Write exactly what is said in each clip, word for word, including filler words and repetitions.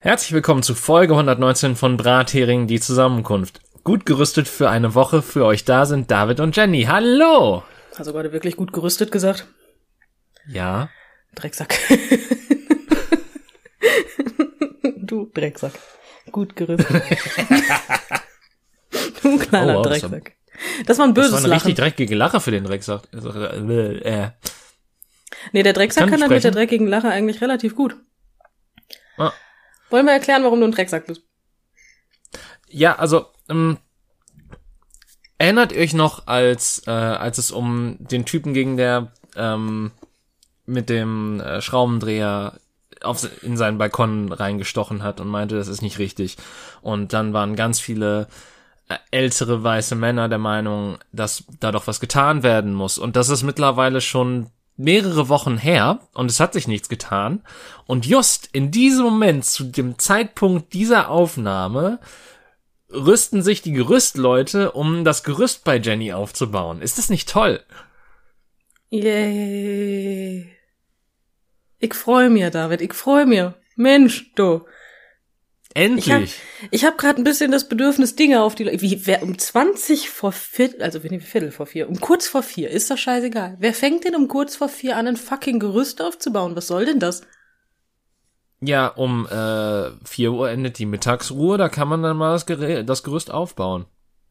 Herzlich willkommen zu Folge hundertneunzehn von Brathering, die Zusammenkunft. Gut gerüstet für eine Woche, für euch da sind David und Jenny. Hallo! Hast du gerade wirklich gut gerüstet gesagt? Ja. Drecksack. Du Drecksack. Gut gerüstet. Du kleiner Oh, wow, Drecksack. Das war ein böses Das war eine Lachen. richtig dreckige Lache für den Drecksack. Also, äh, äh. Nee, der Drecksack Kann kann, ich dann mit der sprechen? dreckigen Lache eigentlich relativ gut. Ah. Wollen wir erklären, warum du ein Drecksack bist? Ja, also, ähm, erinnert ihr euch noch, als äh, als es um den Typen ging, der ähm, mit dem äh, Schraubendreher auf, in seinen Balkon reingestochen hat und meinte, das ist nicht richtig. Und dann waren ganz viele äh, ältere weiße Männer der Meinung, dass da doch was getan werden muss. Und das ist mittlerweile schon mehrere Wochen her und es hat sich nichts getan. Und just in diesem Moment, zu dem Zeitpunkt dieser Aufnahme, rüsten sich die Gerüstleute, um das Gerüst bei Jenny aufzubauen. Ist das nicht toll? Yay. Ich freu mir, David, ich freu mir. Mensch, du. Endlich! Ich habe gerade ein bisschen das Bedürfnis, Dinge auf die... Wie, wer um zwanzig vor Viertel, also wenn Viertel vor vier, um kurz vor vier, ist doch scheißegal. Wer fängt denn um kurz vor vier an, ein fucking Gerüst aufzubauen? Was soll denn das? Ja, um äh, vier Uhr endet die Mittagsruhe, da kann man dann mal das, Gerä- das Gerüst aufbauen.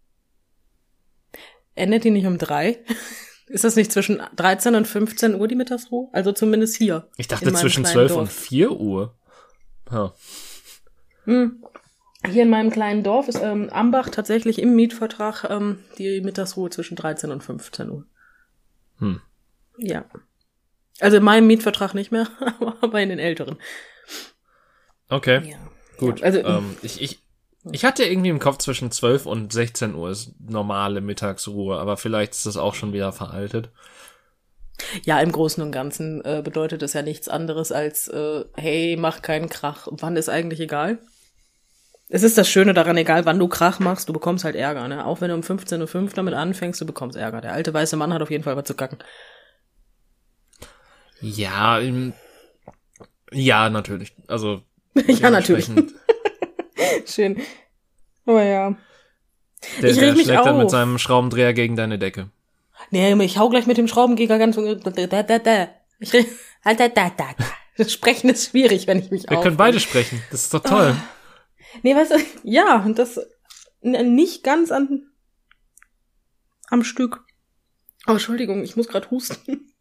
Endet die nicht um drei? Ist das nicht zwischen dreizehn und fünfzehn Uhr die Mittagsruhe? Also zumindest hier. Ich dachte in meinem zwischen kleinen zwölf Dorf. und vier Uhr. Ja. Hm. Hier in meinem kleinen Dorf ist ähm, Ambach tatsächlich im Mietvertrag ähm, die Mittagsruhe zwischen dreizehn und fünfzehn Uhr. Hm. Ja. Also in meinem Mietvertrag nicht mehr, aber in den älteren. Okay, Ja. gut. Ja, also ähm, ich, ich, ich hatte irgendwie im Kopf zwischen zwölf und sechzehn Uhr ist normale Mittagsruhe, aber vielleicht ist das auch schon wieder veraltet. ja, im Großen und Ganzen äh, bedeutet das ja nichts anderes als, äh, hey, mach keinen Krach. Wann ist eigentlich egal? Es ist das Schöne daran, egal wann du Krach machst, du bekommst halt Ärger, ne? Auch wenn du um fünfzehn Uhr fünf damit anfängst, du bekommst Ärger. Der alte weiße Mann hat auf jeden Fall was zu kacken. Ja, ähm, ja, natürlich. Also, Ja, natürlich. dementsprechend, Schön. Aber ja. Der, Ich der reg mich schlägt dann mit auf. seinem Schraubendreher gegen deine Decke. Nee, ich hau gleich mit dem Schraubengeger ganz... Da, da, da. Ich re- da, da, da, da. Das Sprechen ist schwierig, wenn ich mich Wir auf. können beide sprechen. Das ist doch toll. Nee, weißt du, ja, und das n- nicht ganz an am Stück. Oh, Entschuldigung, ich muss gerade husten.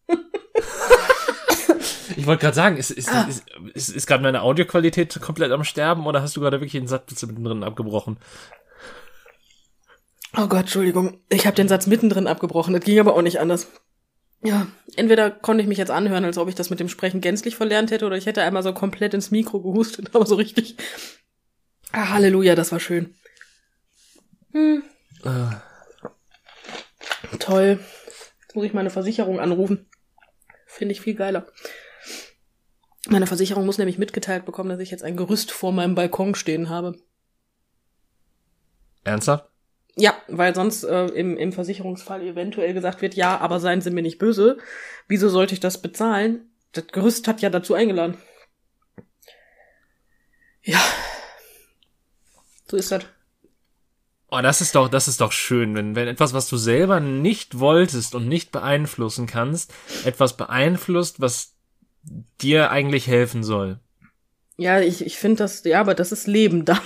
Ich wollte gerade sagen, ist, ist, Ah. ist, ist, ist gerade meine Audioqualität komplett am Sterben oder hast du gerade wirklich den Satz mittendrin abgebrochen? Oh Gott, Entschuldigung. Ich habe den Satz mittendrin abgebrochen. Das ging aber auch nicht anders. Ja, entweder konnte ich mich jetzt anhören, als ob ich das mit dem Sprechen gänzlich verlernt hätte, oder ich hätte einmal so komplett ins Mikro gehustet, aber so richtig. Ah, Halleluja, das war schön. Hm, Äh, toll. Jetzt muss ich meine Versicherung anrufen. Finde ich viel geiler. Meine Versicherung muss nämlich mitgeteilt bekommen, dass ich jetzt ein Gerüst vor meinem Balkon stehen habe. ernsthaft? Ja, weil sonst äh, im, im Versicherungsfall eventuell gesagt wird, ja, aber seien Sie mir nicht böse. Wieso sollte ich das bezahlen? Das Gerüst hat ja dazu eingeladen. Ja. So ist das. Oh, das ist doch, das ist doch schön, wenn, wenn etwas, was du selber nicht wolltest und nicht beeinflussen kannst, etwas beeinflusst, was dir eigentlich helfen soll. Ja, ich, ich finde das, ja, aber das ist Leben da.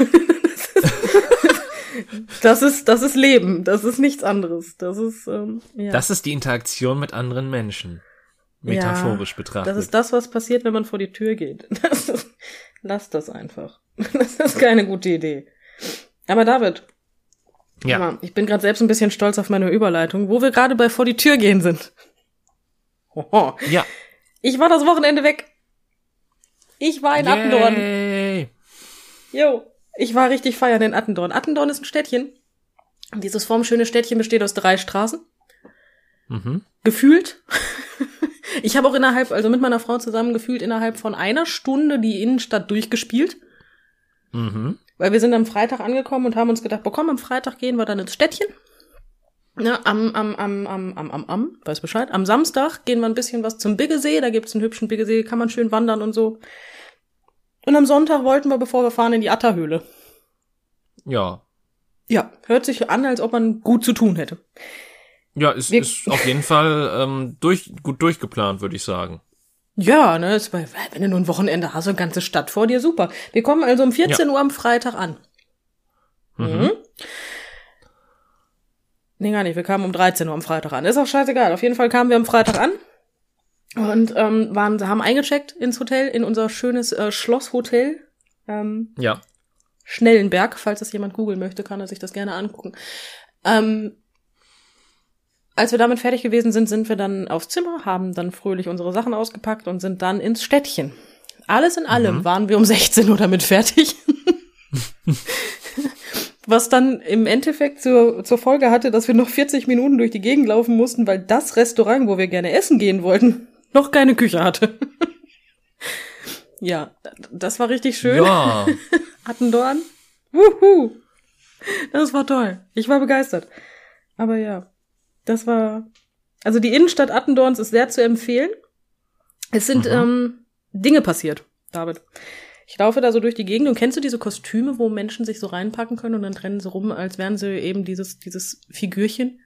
Das ist, das ist Leben. Das ist nichts anderes. Das ist, ähm, ja. Das ist die Interaktion mit anderen Menschen. Metaphorisch ja, betrachtet. Das ist das, was passiert, wenn man vor die Tür geht. Das ist, lass das einfach. Das ist keine gute Idee. Aber David, ja. mal, ich bin gerade selbst ein bisschen stolz auf meine Überleitung, wo wir gerade bei vor die Tür gehen sind. Hoho. Ja. Ich war das Wochenende weg. Ich war in Attendorn. Yay. Jo, ich war richtig feiern in Attendorn. Attendorn ist ein Städtchen. Dieses formschöne Städtchen besteht aus drei Straßen. Mhm. Gefühlt. Ich habe auch innerhalb, also mit meiner Frau zusammen gefühlt innerhalb von einer Stunde die Innenstadt durchgespielt. Mhm. Weil wir sind am Freitag angekommen und haben uns gedacht, boah, komm, am Freitag gehen wir dann ins Städtchen. Ja, am, am, am, am, am, am, am, weiß Bescheid. Am Samstag gehen wir ein bisschen was zum Biggesee. Da gibt's einen hübschen Biggesee, kann man schön wandern und so. Und am Sonntag wollten wir, bevor wir fahren, in die Atterhöhle. Ja. Ja, hört sich an, als ob man gut zu tun hätte. Ja, es Wir- ist auf jeden Fall ähm, durch, gut durchgeplant, würde ich sagen. Ja, ne, ist bei, wenn du nur ein Wochenende hast, eine ganze Stadt vor dir, super. Wir kommen also um vierzehn Uhr am Freitag an. Mhm. Mhm. Nee, gar nicht, wir kamen um dreizehn Uhr am Freitag an. Ist auch scheißegal, auf jeden Fall kamen wir am Freitag an und ähm, waren, haben eingecheckt ins Hotel, in unser schönes äh, Schlosshotel. Ähm, Ja. Schnellenberg, falls das jemand googeln möchte, kann er sich das gerne angucken. Ähm, als wir damit fertig gewesen sind, sind wir dann aufs Zimmer, haben dann fröhlich unsere Sachen ausgepackt und sind dann ins Städtchen. Alles in allem Mhm. waren wir um sechzehn Uhr damit fertig. Was dann im Endeffekt zur, zur Folge hatte, dass wir noch vierzig Minuten durch die Gegend laufen mussten, weil das Restaurant, wo wir gerne essen gehen wollten, noch keine Küche hatte. Ja, das war richtig schön. Ja. Attendorn. Wuhu. Das war toll. Ich war begeistert. Aber ja, das war, also die Innenstadt Attendorns ist sehr zu empfehlen. Es sind Mhm. ähm, Dinge passiert, David. Ich laufe da so durch die Gegend und kennst du diese Kostüme, wo Menschen sich so reinpacken können und dann rennen sie rum, als wären sie eben dieses, dieses Figürchen?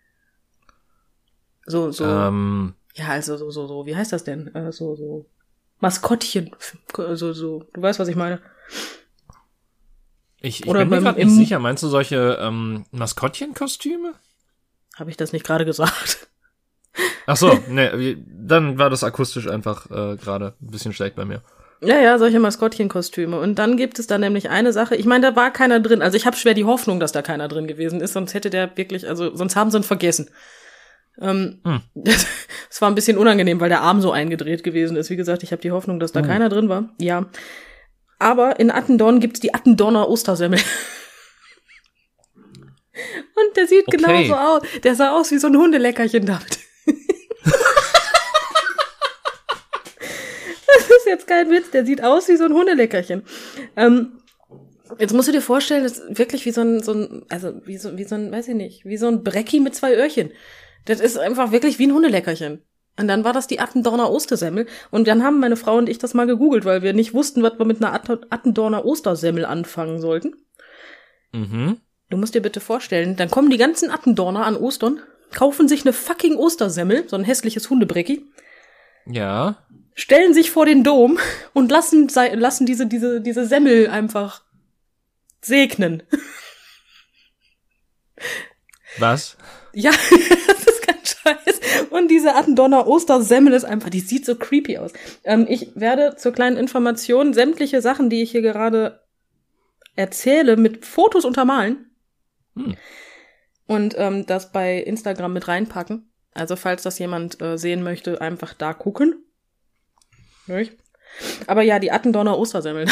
So, so. Ähm, Ja, also so, so, so, wie heißt das denn? Äh, so, so Maskottchen. So, so, du weißt, was ich meine. ich ich Oder bin mir beim- gerade nicht im- sicher. Meinst du solche ähm, Maskottchenkostüme? Habe ich das nicht gerade gesagt? Ach so, ne, wie- dann war das akustisch einfach äh, gerade ein bisschen schlecht bei mir. Ja, ja, solche Maskottchenkostüme. Und dann gibt es da nämlich eine Sache. Ich meine, da war keiner drin. Also ich habe schwer die Hoffnung, dass da keiner drin gewesen ist. Sonst hätte der wirklich, also sonst haben sie ihn vergessen. Ähm, Hm. Es war ein bisschen unangenehm, weil der Arm so eingedreht gewesen ist. Wie gesagt, ich habe die Hoffnung, dass da Oh. keiner drin war. Ja. Aber in Attendorn gibt's die Attendorner Ostersemmel. Und der sieht Okay. genauso aus. Der sah aus wie so ein Hundeleckerchen, David. Das ist jetzt kein Witz. Der sieht aus wie so ein Hundeleckerchen. Ähm, jetzt musst du dir vorstellen, das ist wirklich wie so ein, so ein, also wie so, wie so ein, weiß ich nicht, wie so ein Brecki mit zwei Öhrchen. Das ist einfach wirklich wie ein Hundeleckerchen. Und dann war das die Attendorner Ostersemmel. Und dann haben meine Frau und ich das mal gegoogelt, weil wir nicht wussten, was wir mit einer Att- Attendorner Ostersemmel anfangen sollten. Mhm. Du musst dir bitte vorstellen, dann kommen die ganzen Attendorner an Ostern, kaufen sich eine fucking Ostersemmel, so ein hässliches Hundebrecki, Ja. stellen sich vor den Dom und lassen, sei- lassen diese, diese, diese Semmel einfach segnen. Was? Ja, das ist kein Scheiß. Und diese Attendorner Ostersemmel ist einfach, die sieht so creepy aus. Ähm, ich werde zur kleinen Information sämtliche Sachen, die ich hier gerade erzähle, mit Fotos untermalen. Hm. Und ähm, das bei Instagram mit reinpacken. Also falls das jemand äh, sehen möchte, einfach da gucken. Nicht? Aber ja, die Attendorner Ostersemmel.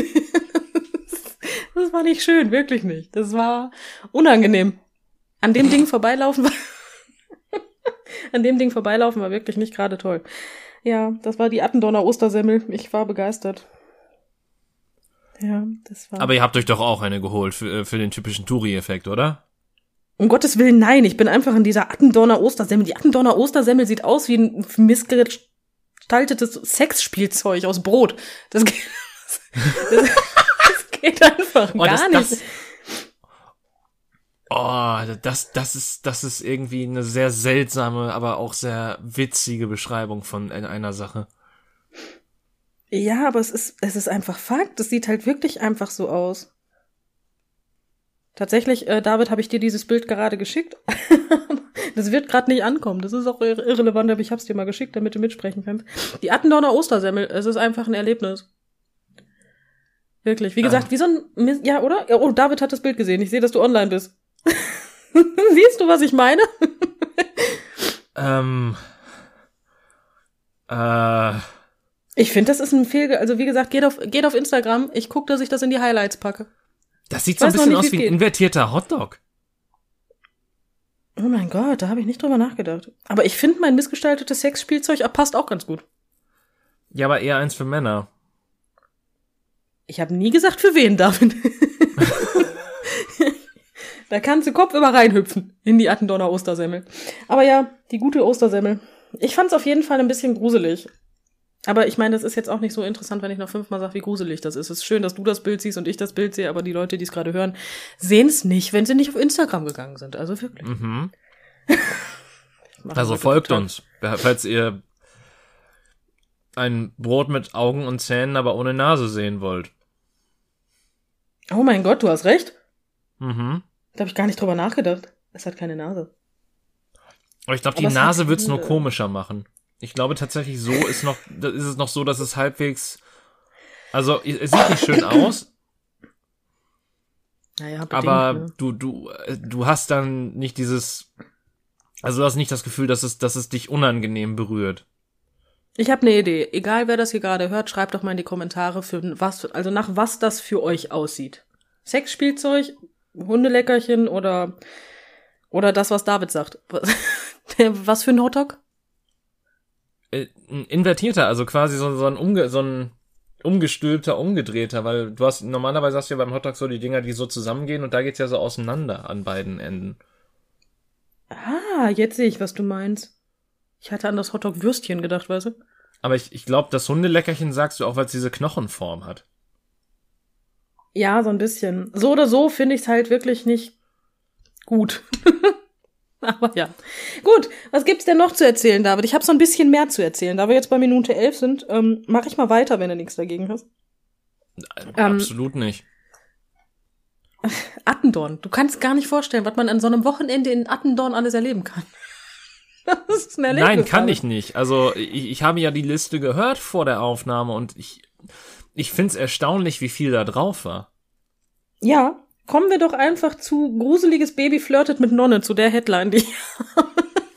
Das war nicht schön, wirklich nicht. Das war unangenehm. An dem Ding vorbeilaufen war an dem Ding vorbeilaufen war wirklich nicht gerade toll. Ja, das war die Attendorner Ostersemmel. Ich war begeistert. Ja, das war. Aber ihr habt euch doch auch eine geholt für, für den typischen Touri-Effekt, oder? Um Gottes Willen, nein. Ich bin einfach in dieser Attendorner Ostersemmel. Die Attendorner Ostersemmel sieht aus wie ein missgestaltetes Sexspielzeug aus Brot. Das geht, das, das geht einfach Oh, gar das, nicht. das, oh, das, das ist, das ist irgendwie eine sehr seltsame, aber auch sehr witzige Beschreibung von einer Sache. Ja, aber es ist, es ist einfach Fakt. Es sieht halt wirklich einfach so aus. Tatsächlich, äh, David, habe ich dir dieses Bild gerade geschickt. Das wird gerade nicht ankommen. Das ist auch irre- irrelevant, aber ich hab's dir mal geschickt, damit du mitsprechen kannst. Die Attendorner Ostersemmel, es ist einfach ein Erlebnis. Wirklich. Wie gesagt, Ah. wie so ein, Mis- ja, oder? Ja, oh, David hat das Bild gesehen. Ich sehe, dass du online bist. Siehst du, was ich meine? Ähm, äh, Ich finde, das ist ein Fehl, also wie gesagt, geht auf, geht auf Instagram. Ich gucke, dass ich das in die Highlights packe. das sieht so ein Weiß noch bisschen nicht, aus wie's wie ein geht. invertierter Hotdog. Oh mein Gott, da habe ich nicht drüber nachgedacht. Aber ich finde, mein missgestaltetes Sexspielzeug passt auch ganz gut. Ja, aber eher eins für Männer. Ich habe nie gesagt, für wen, David. Da kannst du kopfüber reinhüpfen in die Attendorner Ostersemmel. Aber ja, die gute Ostersemmel. Ich fand's auf jeden Fall ein bisschen gruselig. Aber ich meine, das ist jetzt auch nicht so interessant, wenn ich noch fünfmal sage, wie gruselig das ist. Es ist schön, dass du das Bild siehst und ich das Bild sehe, aber die Leute, die es gerade hören, sehen es nicht, wenn sie nicht auf Instagram gegangen sind. Also wirklich. Mhm. Also folgt uns, falls ihr ein Brot mit Augen und Zähnen, aber ohne Nase sehen wollt. Oh mein Gott, du hast recht. Mhm. Da habe ich gar nicht drüber nachgedacht. Es hat keine Nase. Aber ich glaube, die Nase wird's nur komischer machen. Ich glaube tatsächlich, so ist noch, ist es noch so, dass es halbwegs, also es sieht nicht schön aus, naja, bedingt, aber ne? du du du hast dann nicht dieses, also du hast nicht das Gefühl, dass es dass es dich unangenehm berührt. Ich habe eine Idee. Egal, wer das hier gerade hört, schreibt doch mal in die Kommentare, für was, also nach was das für euch aussieht. Sexspielzeug, Hundeleckerchen oder oder das, was David sagt. Was für ein Hotdog? Ein invertierter, also quasi so, so ein umge, so ein umgestülpter, umgedrehter, weil du hast, normalerweise hast du ja beim Hotdog so die Dinger, die so zusammengehen und da geht's ja so auseinander an beiden Enden. Ah, jetzt sehe ich, was du meinst. Ich hatte an das Hotdog-Würstchen gedacht, weißt du? Aber ich, ich glaube, das Hundeleckerchen sagst du auch, weil es diese Knochenform hat. Ja, so ein bisschen. So oder so finde ich es halt wirklich nicht gut. Aber ja. Gut, was gibt's denn noch zu erzählen, David? Ich habe so ein bisschen mehr zu erzählen. Da wir jetzt bei Minute elf sind, ähm, mache ich mal weiter, wenn du nichts dagegen hast. Absolut ähm, nicht. Attendorn. Du kannst gar nicht vorstellen, was man an so einem Wochenende in Attendorn alles erleben kann. Das ist ein Erlebnis. Nein, kann ich nicht. Also ich, ich habe ja die Liste gehört vor der Aufnahme und ich, ich find's erstaunlich, wie viel da drauf war. Ja. Kommen wir doch einfach zu gruseliges Baby flirtet mit Nonne, zu der Headline, die ich habe.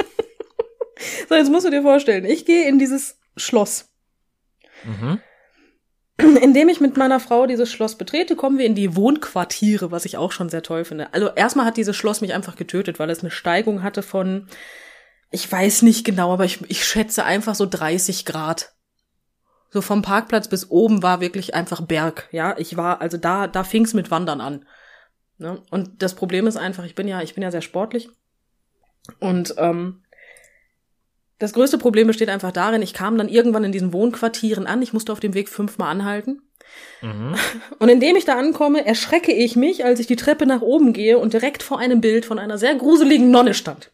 So, jetzt musst du dir vorstellen, ich gehe in dieses Schloss. Mhm. Indem ich mit meiner Frau dieses Schloss betrete, kommen wir in die Wohnquartiere, was ich auch schon sehr toll finde. Also erstmal hat dieses Schloss mich einfach getötet, weil es eine Steigung hatte von, ich weiß nicht genau, aber ich, ich schätze einfach so dreißig Grad. So vom Parkplatz bis oben war wirklich einfach Berg, ja. Ich war, also da, da fing's mit Wandern an. Ne? Und das Problem ist einfach, ich bin ja, ich bin ja sehr sportlich und ähm, das größte Problem besteht einfach darin, ich kam dann irgendwann in diesen Wohnquartieren an, ich musste auf dem Weg fünfmal anhalten. Mhm. Und indem ich da ankomme, erschrecke ich mich, als ich die Treppe nach oben gehe und direkt vor einem Bild von einer sehr gruseligen Nonne stand.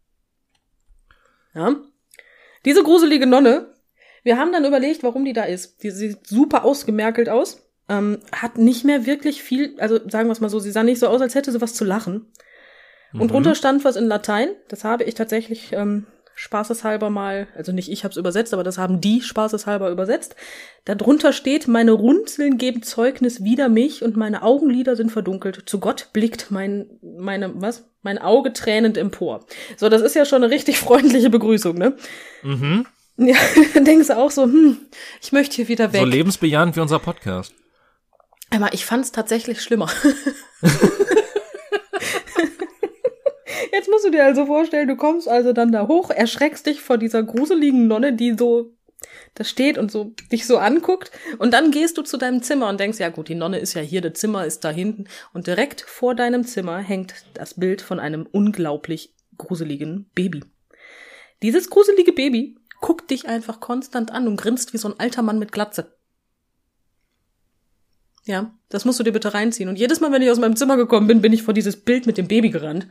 Ja, diese gruselige Nonne, wir haben dann überlegt, warum die da ist. Die sieht super ausgemergelt aus. Ähm, hat nicht mehr wirklich viel, also sagen wir es mal so, sie sah nicht so aus, als hätte sie was zu lachen. Und mhm. drunter stand was in Latein, das habe ich tatsächlich ähm, spaßeshalber mal, also nicht ich habe es übersetzt, aber das haben die spaßeshalber übersetzt. Darunter steht, meine Runzeln geben Zeugnis wider mich und meine Augenlider sind verdunkelt. Zu Gott blickt mein, meine, was? Mein Auge tränend empor. So, das ist ja schon eine richtig freundliche Begrüßung, ne? Mhm. Ja, dann denkst du auch so, hm, ich möchte hier wieder weg. So lebensbejahend wie unser Podcast. Aber ich fand's tatsächlich schlimmer. Jetzt musst du dir also vorstellen, du kommst also dann da hoch, erschreckst dich vor dieser gruseligen Nonne, die so da steht und so dich so anguckt. Und dann gehst du zu deinem Zimmer und denkst, ja gut, die Nonne ist ja hier, das Zimmer ist da hinten. Und direkt vor deinem Zimmer hängt das Bild von einem unglaublich gruseligen Baby. Dieses gruselige Baby guckt dich einfach konstant an und grinst wie so ein alter Mann mit Glatze. Ja, das musst du dir bitte reinziehen. Und jedes Mal, wenn ich aus meinem Zimmer gekommen bin, bin ich vor dieses Bild mit dem Baby gerannt.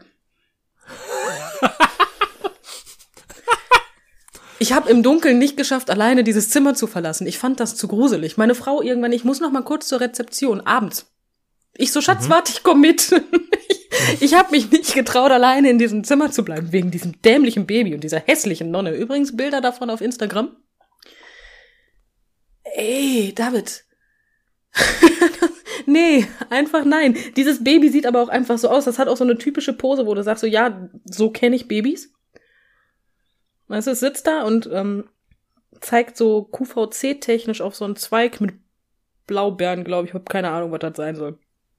Ich habe im Dunkeln nicht geschafft, alleine dieses Zimmer zu verlassen. Ich fand das zu gruselig. Meine Frau irgendwann, ich muss noch mal kurz zur Rezeption, abends. Ich so, Schatz, mhm. warte, ich komm mit. ich ich habe mich nicht getraut, alleine in diesem Zimmer zu bleiben, wegen diesem dämlichen Baby und dieser hässlichen Nonne. Übrigens Bilder davon auf Instagram. Ey, David. Nee, einfach nein. Dieses Baby sieht aber auch einfach so aus. Das hat auch so eine typische Pose, wo du sagst so, ja, so kenne ich Babys. Weißt du, es sitzt da und ähm, zeigt so Q V C-technisch auf so einen Zweig mit Blaubeeren, glaube ich. Ich habe keine Ahnung, was das sein soll.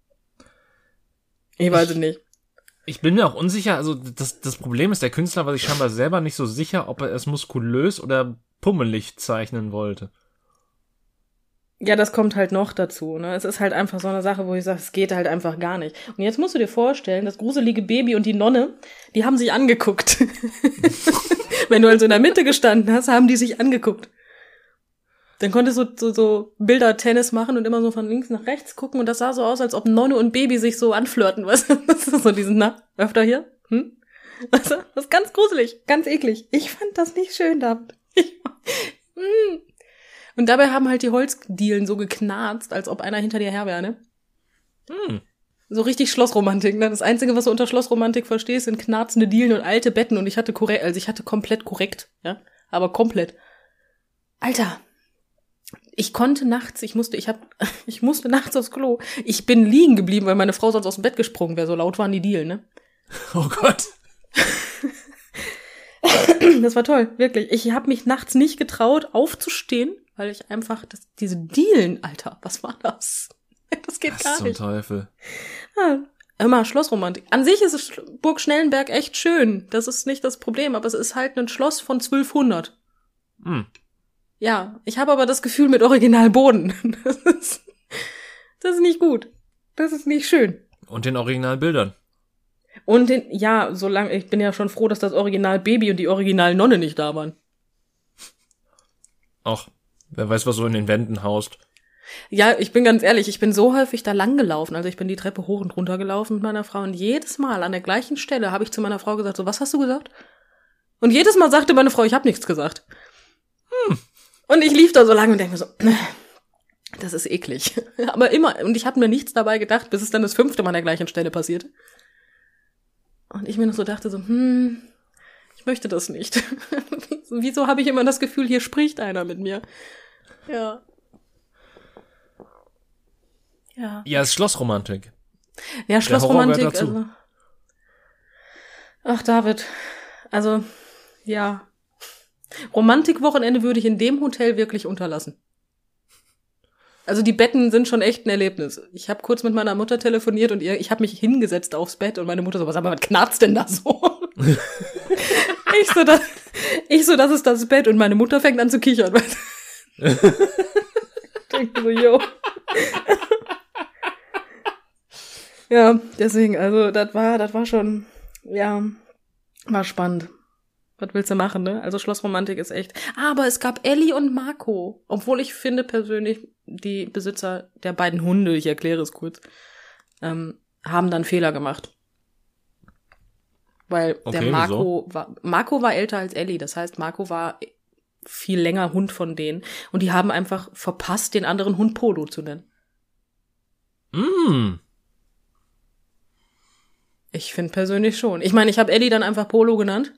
Ich weiß es nicht. Ich bin mir auch unsicher, also das, das Problem ist, der Künstler war sich scheinbar selber nicht so sicher, ob er es muskulös oder pummelig zeichnen wollte. Ja, das kommt halt noch dazu, ne? Es ist halt einfach so eine Sache, wo ich sage, es geht halt einfach gar nicht. Und jetzt musst du dir vorstellen, das gruselige Baby und die Nonne, die haben sich angeguckt. Wenn du also in der Mitte gestanden hast, haben die sich angeguckt. Dann konntest du so, so Bilder-Tennis machen und immer so von links nach rechts gucken und das sah so aus, als ob Nonne und Baby sich so anflirten, weißt du? Das ist so diesen, na, öfter hier? Hm? Weißt du? Das ist ganz gruselig, ganz eklig. Ich fand das nicht schön, David. Ich, mm. Und dabei haben halt die Holzdielen so geknarzt, als ob einer hinter dir her wäre, ne? Hm. So richtig Schlossromantik, ne? Das Einzige, was du unter Schlossromantik verstehst, sind knarzende Dielen und alte Betten und ich hatte korrekt, also ich hatte komplett korrekt, ja? Aber komplett. Alter. Ich konnte nachts, ich musste, ich hab, ich musste nachts aufs Klo. Ich bin liegen geblieben, weil meine Frau sonst aus dem Bett gesprungen wäre. So laut waren die Dielen, ne? Oh Gott. Das war toll, wirklich. Ich habe mich nachts nicht getraut, aufzustehen, weil ich einfach, das, diese Dielen, Alter, was war das? Das geht Was gar zum nicht. Teufel. Ja, immer Schlossromantik. An sich ist es Burg Schnellenberg echt schön. Das ist nicht das Problem, aber es ist halt ein Schloss von zwölfhundert. Hm. Ja, ich habe aber das Gefühl mit Originalboden. Das ist, das ist nicht gut. Das ist nicht schön. Und den Originalbildern. Und den, ja, solange, ich bin ja schon froh, dass das Original Baby und die Original Nonne nicht da waren. Ach, wer weiß, was so in den Wänden haust. Ja, ich bin ganz ehrlich, ich bin so häufig da lang gelaufen. Also ich bin die Treppe hoch und runter gelaufen mit meiner Frau und jedes Mal an der gleichen Stelle habe ich zu meiner Frau gesagt, so, was hast du gesagt? Und jedes Mal sagte meine Frau, ich habe nichts gesagt. Hm. Und ich lief da so lange und denke mir so, das ist eklig. Aber immer, und ich habe mir nichts dabei gedacht, bis es dann das fünfte Mal an der gleichen Stelle passierte. Und ich mir noch so dachte so, hm, ich möchte das nicht. Wieso habe ich immer das Gefühl, hier spricht einer mit mir? Ja. Ja. Ja, es ist Schlossromantik. Ja, Schlossromantik. dazu. Also. Ach, David. Also, ja. Romantikwochenende würde ich in dem Hotel wirklich unterlassen. Also die Betten sind schon echt ein Erlebnis. Ich habe kurz mit meiner Mutter telefoniert und ihr, ich habe mich hingesetzt aufs Bett und meine Mutter so, was, aber was knarzt denn da so? ich so, das, ich so, das ist das Bett und meine Mutter fängt an zu kichern. Ich denke so, yo. Ja, deswegen, also das war, das war schon, ja, war spannend. Was willst du machen, ne? Also Schlossromantik ist echt. Aber es gab Ellie und Marco. Obwohl ich finde persönlich, die Besitzer der beiden Hunde, ich erkläre es kurz, ähm, haben dann Fehler gemacht. Weil Okay, der Marco war, Marco war älter als Ellie. Das heißt, Marco war viel länger Hund von denen. Und die haben einfach verpasst, den anderen Hund Polo zu nennen. Mm. Ich finde persönlich schon. Ich meine, ich habe Ellie dann einfach Polo genannt.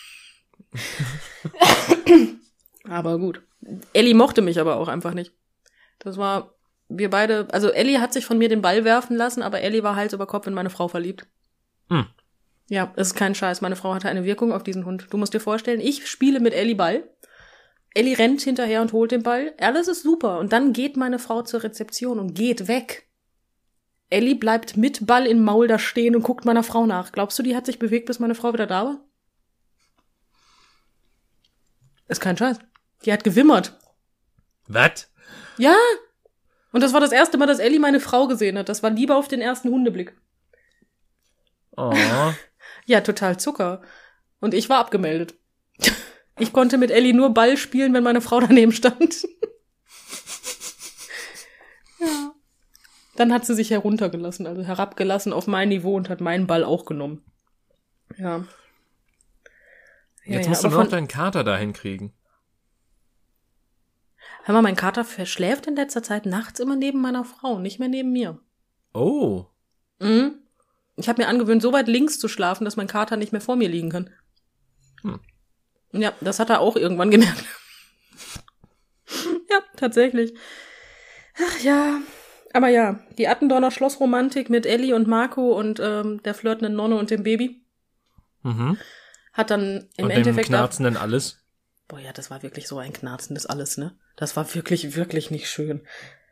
Aber gut. Ellie mochte mich aber auch einfach nicht. Das war, wir beide, also Ellie hat sich von mir den Ball werfen lassen, aber Ellie war Hals über Kopf in meine Frau verliebt. Hm. Ja, es ist kein Scheiß. Meine Frau hatte eine Wirkung auf diesen Hund. Du musst dir vorstellen, ich spiele mit Ellie Ball. Ellie rennt hinterher und holt den Ball. Alles ist super. Und dann geht meine Frau zur Rezeption und geht weg. Ellie bleibt mit Ball im Maul da stehen und guckt meiner Frau nach. Glaubst du, die hat sich bewegt, bis meine Frau wieder da war? Ist kein Scheiß. Die hat gewimmert. Was? Ja. Und das war das erste Mal, dass Ellie meine Frau gesehen hat. Das war lieber auf den ersten Hundeblick. Oh. Ja, total Zucker. Und ich war abgemeldet. Ich konnte mit Ellie nur Ball spielen, wenn meine Frau daneben stand. Ja. Dann hat sie sich heruntergelassen, also herabgelassen auf mein Niveau und hat meinen Ball auch genommen. Ja. Ja, Jetzt ja, musst du aber nur noch von- deinen Kater dahin kriegen. Hör mal, mein Kater verschläft in letzter Zeit nachts immer neben meiner Frau, nicht mehr neben mir. Oh. Mhm. Ich habe mir angewöhnt, so weit links zu schlafen, dass mein Kater nicht mehr vor mir liegen kann. Hm. Ja, das hat er auch irgendwann gemerkt. Ja, tatsächlich. Ach ja, aber ja, die Attendorner Schlossromantik mit Ellie und Marco und ähm, der flirtenden Nonne und dem Baby Mhm. hat dann im Und dem Endeffekt auch, knarzenden alles. boah ja, das war wirklich so ein knarzendes alles, ne? Das war wirklich, wirklich nicht schön.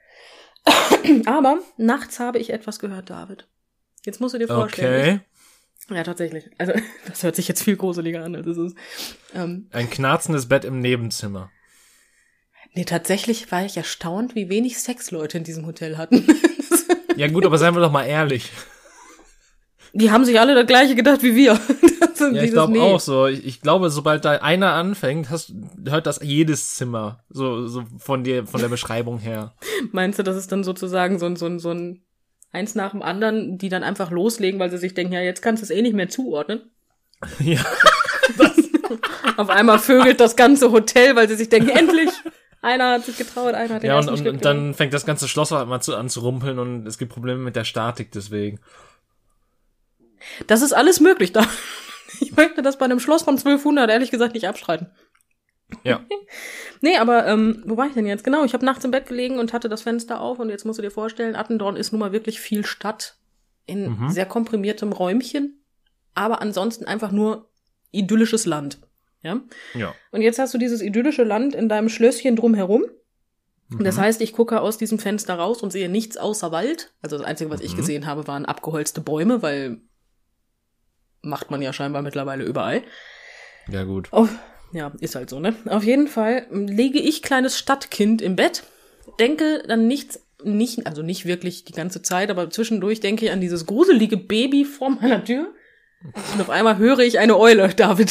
Aber nachts habe ich etwas gehört, David. Jetzt musst du dir vorstellen. Okay. Ja, tatsächlich. Also, das hört sich jetzt viel gruseliger an, als es ist. Ähm, Ein knarzendes Bett im Nebenzimmer. nee, tatsächlich war ich erstaunt, wie wenig Sex Leute in diesem Hotel hatten. Ja gut, aber seien wir doch mal ehrlich. Die haben sich alle das Gleiche gedacht wie wir. Das So Ja, ich glaube auch so. Ich, ich glaube, sobald da einer anfängt, hast, hört das jedes Zimmer. So, so von dir, von der Beschreibung her. Meinst du, das ist dann sozusagen so ein, so ein, so ein eins nach dem anderen, die dann einfach loslegen, weil sie sich denken, ja, jetzt kannst du es eh nicht mehr zuordnen? Ja. Auf einmal vögelt das ganze Hotel, weil sie sich denken, endlich! Einer hat sich getraut, einer hat den Ja, und, ersten und, Schritt und dann fängt das ganze Schloss halt mal zu, an zu rumpeln und es gibt Probleme mit der Statik deswegen. Das ist alles möglich da. Ich möchte das bei einem Schloss von zwölfhundert ehrlich gesagt nicht abstreiten. Ja. Nee, aber ähm, wo war ich denn jetzt? Genau, ich habe nachts im Bett gelegen und hatte das Fenster auf und jetzt musst du dir vorstellen, Attendorn ist nun mal wirklich viel Stadt in Mhm. sehr komprimiertem Räumchen, aber ansonsten einfach nur idyllisches Land. Ja? Ja. Und jetzt hast du dieses idyllische Land in deinem Schlösschen drumherum. Mhm. Das heißt, ich gucke aus diesem Fenster raus und sehe nichts außer Wald. Also das Einzige, was ich Mhm. gesehen habe, waren abgeholzte Bäume, weil macht man ja scheinbar mittlerweile überall. Ja, gut. Oh, ja, ist halt so, ne? Auf jeden Fall lege ich kleines Stadtkind im Bett, denke dann nichts, nicht, also nicht wirklich die ganze Zeit, aber zwischendurch denke ich an dieses gruselige Baby vor meiner Tür. Und auf einmal höre ich eine Eule, David.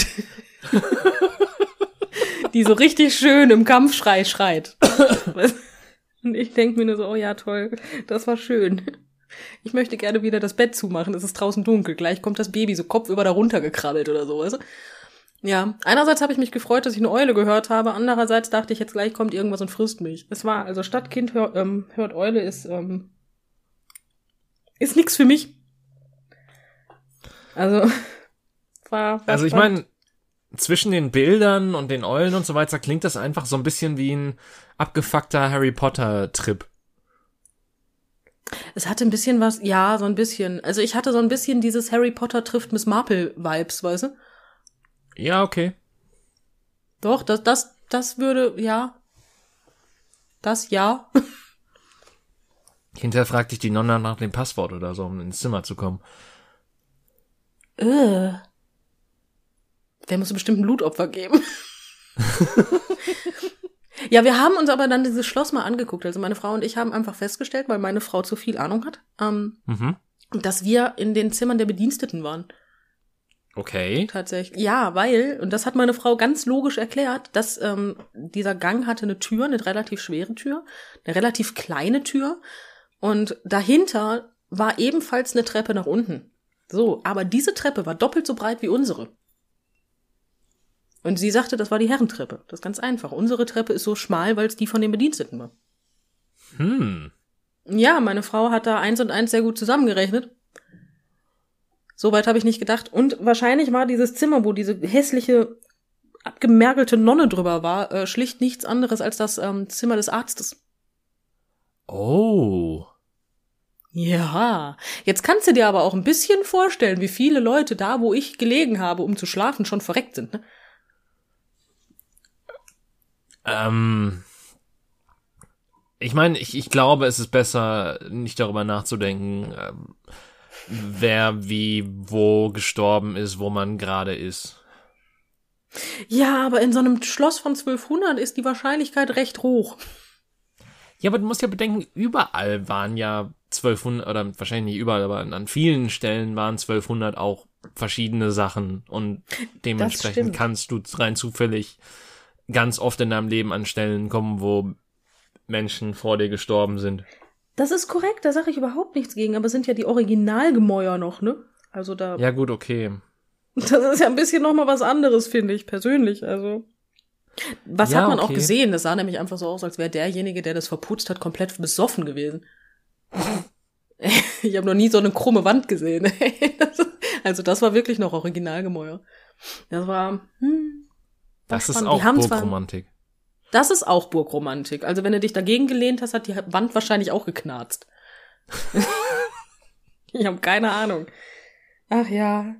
Die so richtig schön im Kampfschrei schreit. Und ich denke mir nur so, oh ja, toll, das war schön. Ich möchte gerne wieder das Bett zumachen, es ist draußen dunkel, gleich kommt das Baby so kopfüber da runtergekrabbelt oder so, weißt du? Ja, einerseits habe ich mich gefreut, dass ich eine Eule gehört habe, andererseits dachte ich, jetzt gleich kommt irgendwas und frisst mich. Es war, also Stadtkind hör, ähm, hört Eule ist, ähm, ist nix für mich. Also, war, war Also ich spannend. meine, zwischen den Bildern und den Eulen und so weiter klingt das einfach so ein bisschen wie ein abgefuckter Harry Potter Trip. Es hatte ein bisschen was, ja, so ein bisschen. Also ich hatte so ein bisschen dieses Harry Potter trifft Miss Marple Vibes, weißt du? Ja, okay. Doch, das, das, das würde, ja. Das, ja. Hinterher fragt dich die Nonna nach dem Passwort oder so, um ins Zimmer zu kommen. Äh. Der muss bestimmt ein Blutopfer geben. Ja, wir haben uns aber dann dieses Schloss mal angeguckt. Also meine Frau und ich haben einfach festgestellt, weil meine Frau zu viel Ahnung hat, ähm, Mhm. dass wir in den Zimmern der Bediensteten waren. Okay. Tatsächlich. Ja, weil, und das hat meine Frau ganz logisch erklärt, dass ähm, dieser Gang hatte eine Tür, eine relativ schwere Tür, eine relativ kleine Tür. Und dahinter war ebenfalls eine Treppe nach unten. So, aber diese Treppe war doppelt so breit wie unsere. Und sie sagte, das war die Herrentreppe. Das ist ganz einfach. Unsere Treppe ist so schmal, weil es die von den Bediensteten war. Hm. Ja, meine Frau hat da eins und eins sehr gut zusammengerechnet. Soweit habe ich nicht gedacht. Und wahrscheinlich war dieses Zimmer, wo diese hässliche, abgemergelte Nonne drüber war, äh, schlicht nichts anderes als das ähm, Zimmer des Arztes. Oh. Ja, jetzt kannst du dir aber auch ein bisschen vorstellen, wie viele Leute da, wo ich gelegen habe, um zu schlafen, schon verreckt sind, ne? Ähm. Ich meine, ich, ich glaube, es ist besser, nicht darüber nachzudenken, ähm, wer wie wo gestorben ist, wo man gerade ist. Ja, aber in so einem Schloss von zwölfhundert ist die Wahrscheinlichkeit recht hoch. Ja, aber du musst ja bedenken, überall waren ja zwölfhundert, oder wahrscheinlich nicht überall, aber an vielen Stellen waren zwölfhundert auch verschiedene Sachen und dementsprechend stimmt. kannst du rein zufällig ganz oft in deinem Leben an Stellen kommen, wo Menschen vor dir gestorben sind. Das ist korrekt, da sage ich überhaupt nichts gegen, aber es sind ja die Originalgemäuer noch, ne? Also da, Ja gut, okay. das ist ja ein bisschen noch mal was anderes, finde ich, persönlich, also. Was Ja, hat man auch okay. gesehen? Das sah nämlich einfach so aus, als wäre derjenige, der das verputzt hat, komplett besoffen gewesen. Ich habe noch nie so eine krumme Wand gesehen. Also das war wirklich noch Originalgemäuer. Das war, hm, war Das ist spannend. auch Die haben zwar- Burgromantik. Das ist auch Burgromantik. Also wenn du dich dagegen gelehnt hast, hat die Wand wahrscheinlich auch geknarzt. Ich habe keine Ahnung. Ach ja.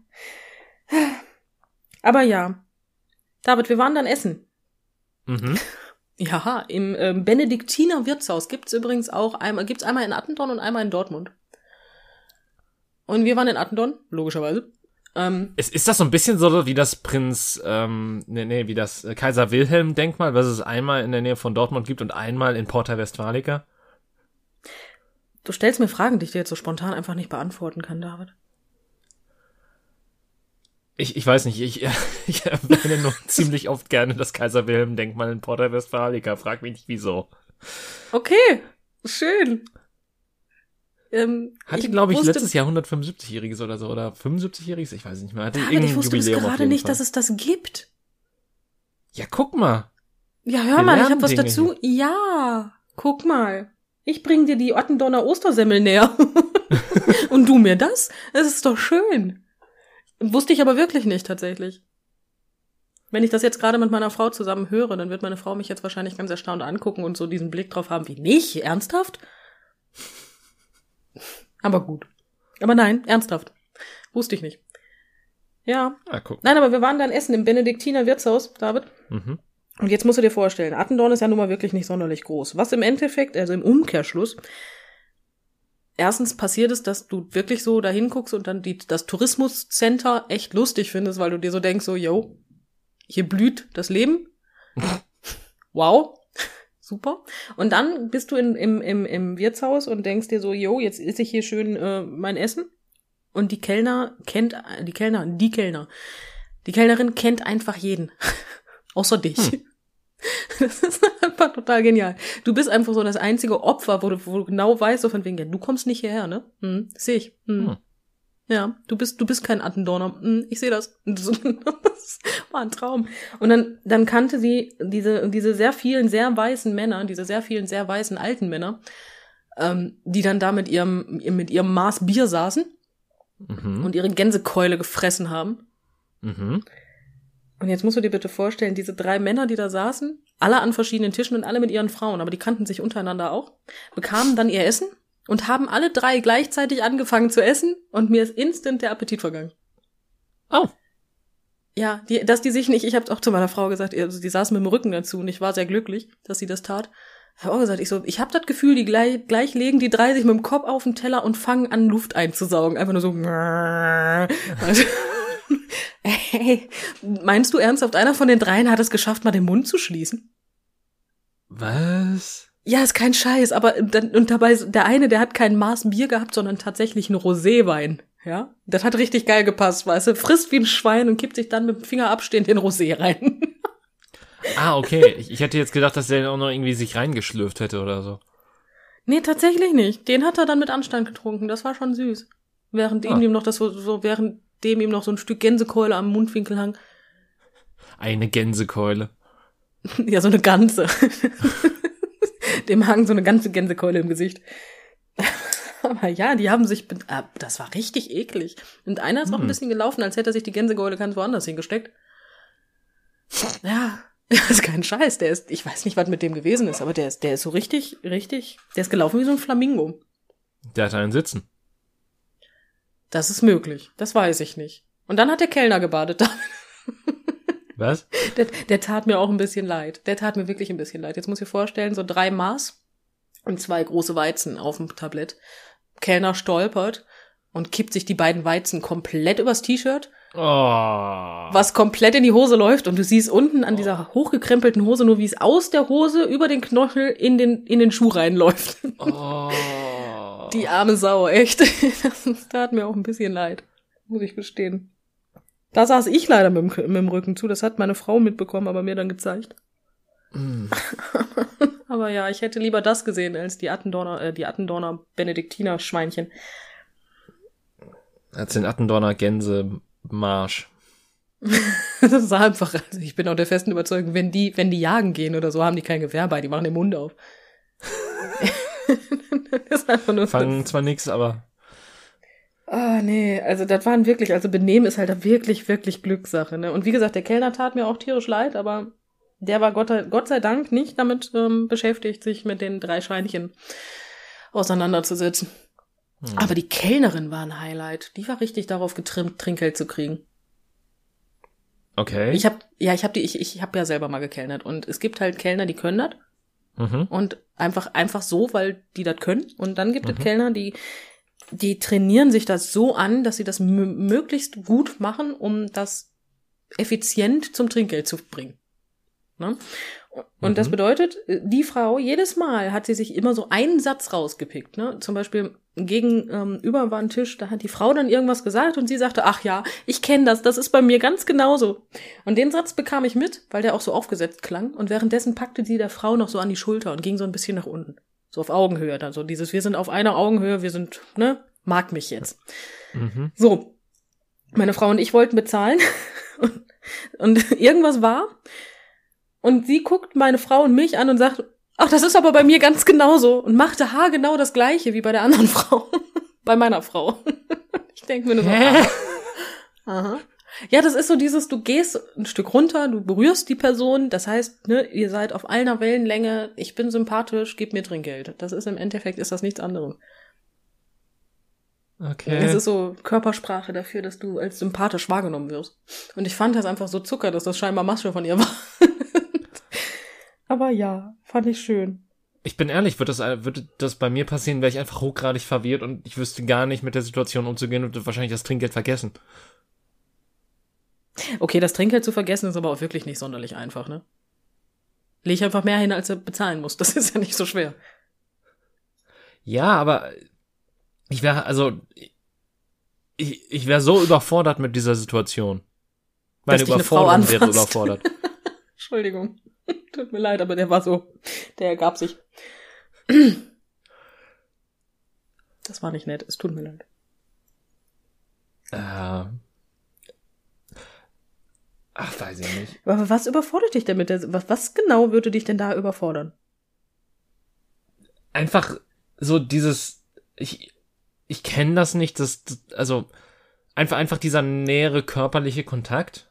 Aber ja. David, wir waren dann essen. Mhm. Ja, im ähm, Benediktiner Wirtshaus gibt's übrigens auch einmal, gibt's einmal in Attendorn und einmal in Dortmund. Und wir waren in Attendorn, logischerweise. Ähm, Ist, ist das so ein bisschen so wie das Prinz, ähm, nee, nee, wie das äh, Kaiser Wilhelm Denkmal, was es einmal in der Nähe von Dortmund gibt und einmal in Porta Westfalica? du stellst mir Fragen, die ich dir jetzt so spontan einfach nicht beantworten kann, David. Ich, ich weiß nicht, ich, ich erwähne nur ziemlich oft gerne das Kaiser-Wilhelm-Denkmal in Porta Westfalica. Frag mich nicht, wieso. Okay, schön. Ähm, Hatte, glaube ich, letztes Jahr hundertfünfundsiebzigjähriges oder so, oder fünfundsiebzigjähriges, ich weiß nicht mehr. Hatte David, irgendein ich wusste bis Jubiläum auf gerade jeden nicht, Fall. dass es das gibt. Ja, guck mal. Ja, hör Wir mal, ich lernen hab was Dinge dazu. Ja, guck mal. Ich bring dir die Attendorner Ostersemmel näher. Und du mir das? Das ist doch schön. Wusste ich aber wirklich nicht, tatsächlich. Wenn ich das jetzt gerade mit meiner Frau zusammen höre, dann wird meine Frau mich jetzt wahrscheinlich ganz erstaunt angucken und so diesen Blick drauf haben, wie nicht? Ernsthaft? Aber gut. Aber nein, ernsthaft. Wusste ich nicht. Ja. Ah, guck. Nein, aber wir waren dann essen im Benediktiner Wirtshaus, David. Mhm. Und jetzt musst du dir vorstellen, Attendorn ist ja nun mal wirklich nicht sonderlich groß. Was im Endeffekt, also im Umkehrschluss, erstens passiert ist, dass du wirklich so dahin guckst und dann die, das Tourismuscenter echt lustig findest, weil du dir so denkst, so, yo, hier blüht das Leben. Wow. Super. Und dann bist du in, im, im, im Wirtshaus und denkst dir so, yo, jetzt esse ich hier schön äh, mein Essen. Und die Kellner kennt, die Kellner, die Kellner, die Kellnerin kennt einfach jeden. Außer dich. Hm. Das ist einfach total genial. Du bist einfach so das einzige Opfer, wo du, wo du genau weißt, so von wegen, ja, du kommst nicht hierher, ne? Hm, sehe ich. Hm. Hm. Ja, du bist, du bist kein Attendorner. Hm, ich sehe das. Das war ein Traum. Und dann, dann kannte sie diese, diese sehr vielen, sehr weißen Männer, diese sehr vielen, sehr weißen alten Männer, ähm, die dann da mit ihrem, mit ihrem Maß Bier saßen mhm. und ihre Gänsekeule gefressen haben. Mhm. Und jetzt musst du dir bitte vorstellen, diese drei Männer, die da saßen, alle an verschiedenen Tischen und alle mit ihren Frauen, aber die kannten sich untereinander auch, bekamen dann ihr Essen und haben alle drei gleichzeitig angefangen zu essen und mir ist instant der Appetit vergangen. Oh. Ja, die, dass die sich nicht, ich habe auch zu meiner Frau gesagt, also die saßen mit dem Rücken dazu und ich war sehr glücklich, dass sie das tat. Ich habe auch gesagt, ich so, ich habe das Gefühl, die gleich, gleich legen die drei sich mit dem Kopf auf den Teller und fangen an, Luft einzusaugen. Einfach nur so. Also, hey, meinst du ernsthaft, einer von den dreien hat es geschafft, mal den Mund zu schließen? Was? Ja, ist kein Scheiß, aber dann, und dabei, der eine, der hat kein Maß Bier gehabt, sondern tatsächlich einen Roséwein. Ja, das hat richtig geil gepasst, weißt du, frisst wie ein Schwein und kippt sich dann mit dem Finger abstehend den Rosé rein. Ah, okay. Ich, ich hätte jetzt gedacht, dass der auch noch irgendwie sich reingeschlürft hätte oder so. Nee, tatsächlich nicht. Den hat er dann mit Anstand getrunken. Das war schon süß. Während ah. ihm noch das so, so, während dem ihm noch so ein Stück Gänsekeule am Mundwinkel hang. Eine Gänsekeule. Ja, so eine ganze. Dem hang so eine ganze Gänsekeule im Gesicht. Aber ja, die haben sich, äh, das war richtig eklig. Und einer ist hm. auch ein bisschen gelaufen, als hätte er sich die Gänsekeule ganz woanders hingesteckt. Ja, das ist kein Scheiß. Der ist, ich weiß nicht, was mit dem gewesen ist, aber der ist, der ist so richtig, richtig, der ist gelaufen wie so ein Flamingo. Der hatte einen Sitzen. Das ist möglich. Das weiß ich nicht. Und dann hat der Kellner gebadet. Was? Der, der tat mir auch ein bisschen leid. Der tat mir wirklich ein bisschen leid. Jetzt muss ich mir vorstellen, so drei Maß und zwei große Weizen auf dem Tablett. Kellner stolpert und kippt sich die beiden Weizen komplett übers T-Shirt. Oh. Was komplett in die Hose läuft und du siehst unten an dieser hochgekrempelten Hose nur, wie es aus der Hose über den Knöchel in den, in den Schuh reinläuft. Oh. Die arme Sau, echt. Das tat mir auch ein bisschen leid. Muss ich gestehen. Da saß ich leider mit dem, mit dem Rücken zu. Das hat meine Frau mitbekommen, aber mir dann gezeigt. Mm. Aber ja, ich hätte lieber das gesehen als die Attendorner, äh, die Attendorner Benediktiner Schweinchen. Als den Attendorner Gänsemarsch. Das sah einfach, also ich bin auch der festen Überzeugung, wenn die, wenn die jagen gehen oder so, haben die kein Gewehr bei, die machen den Mund auf. Das ist einfach nur fangen zwar nix, aber. Ah, oh, nee, also das waren wirklich, also Benehmen ist halt da wirklich, wirklich Glückssache, ne? Und wie gesagt, der Kellner tat mir auch tierisch leid, aber der war Gott, Gott sei Dank nicht damit ähm, beschäftigt, sich mit den drei Schweinchen auseinanderzusetzen. Hm. Aber die Kellnerin war ein Highlight. Die war richtig darauf getrimmt, Trinkgeld zu kriegen. Okay. Ich hab, ja, ich hab die, ich, ich hab ja selber mal gekellnert und es gibt halt Kellner, die können das. Mhm. Und einfach, einfach so, weil die das können. Und dann gibt mhm. es Kellner, die, die trainieren sich das so an, dass sie das m- möglichst gut machen, um das effizient zum Trinkgeld zu bringen. Ne? Und Mhm. das bedeutet, die Frau, jedes Mal hat sie sich immer so einen Satz rausgepickt, ne? Zum Beispiel gegenüber ähm, war ein Tisch, da hat die Frau dann irgendwas gesagt und sie sagte, ach ja, ich kenne das, das ist bei mir ganz genauso. Und den Satz bekam ich mit, weil der auch so aufgesetzt klang. Und währenddessen packte sie der Frau noch so an die Schulter und ging so ein bisschen nach unten. So auf Augenhöhe dann, so dieses, wir sind auf einer Augenhöhe, wir sind, ne, mag mich jetzt. Mhm. So, meine Frau und ich wollten bezahlen und, und irgendwas war. Und sie guckt meine Frau und mich an und sagt, ach, das ist aber bei mir ganz genauso. Und machte haargenau das Gleiche wie bei der anderen Frau. Bei meiner Frau. Ich denke mir nur so, aha. aha. Ja, das ist so dieses, du gehst ein Stück runter, du berührst die Person. Das heißt, ne, ihr seid auf einer Wellenlänge. Ich bin sympathisch, gib mir Trinkgeld. Das ist im Endeffekt, ist das nichts anderes. Okay. Es ist so Körpersprache dafür, dass du als sympathisch wahrgenommen wirst. Und ich fand das einfach so Zucker, dass das scheinbar Masche von ihr war. Aber ja, fand ich schön. Ich bin ehrlich, würde das, würde das bei mir passieren, wäre ich einfach hochgradig verwirrt und ich wüsste gar nicht mit der Situation umzugehen und würde wahrscheinlich das Trinkgeld vergessen. Okay, das Trinkgeld zu vergessen ist aber auch wirklich nicht sonderlich einfach, ne? Leg einfach mehr hin, als er bezahlen muss. Das ist ja nicht so schwer. Ja, aber ich wäre, also, ich, ich wäre so überfordert mit dieser Situation. Meine Dass dich eine Frau Überforderung wäre anfasst. überfordert. Entschuldigung. Tut mir leid, aber der war so, der ergab sich. Das war nicht nett, es tut mir leid. Äh, ach, weiß ich nicht. Aber was überfordert dich denn mit der, was, was genau würde dich denn da überfordern? Einfach so dieses, ich, ich kenne das nicht, das, das, also, einfach, einfach dieser nähere körperliche Kontakt.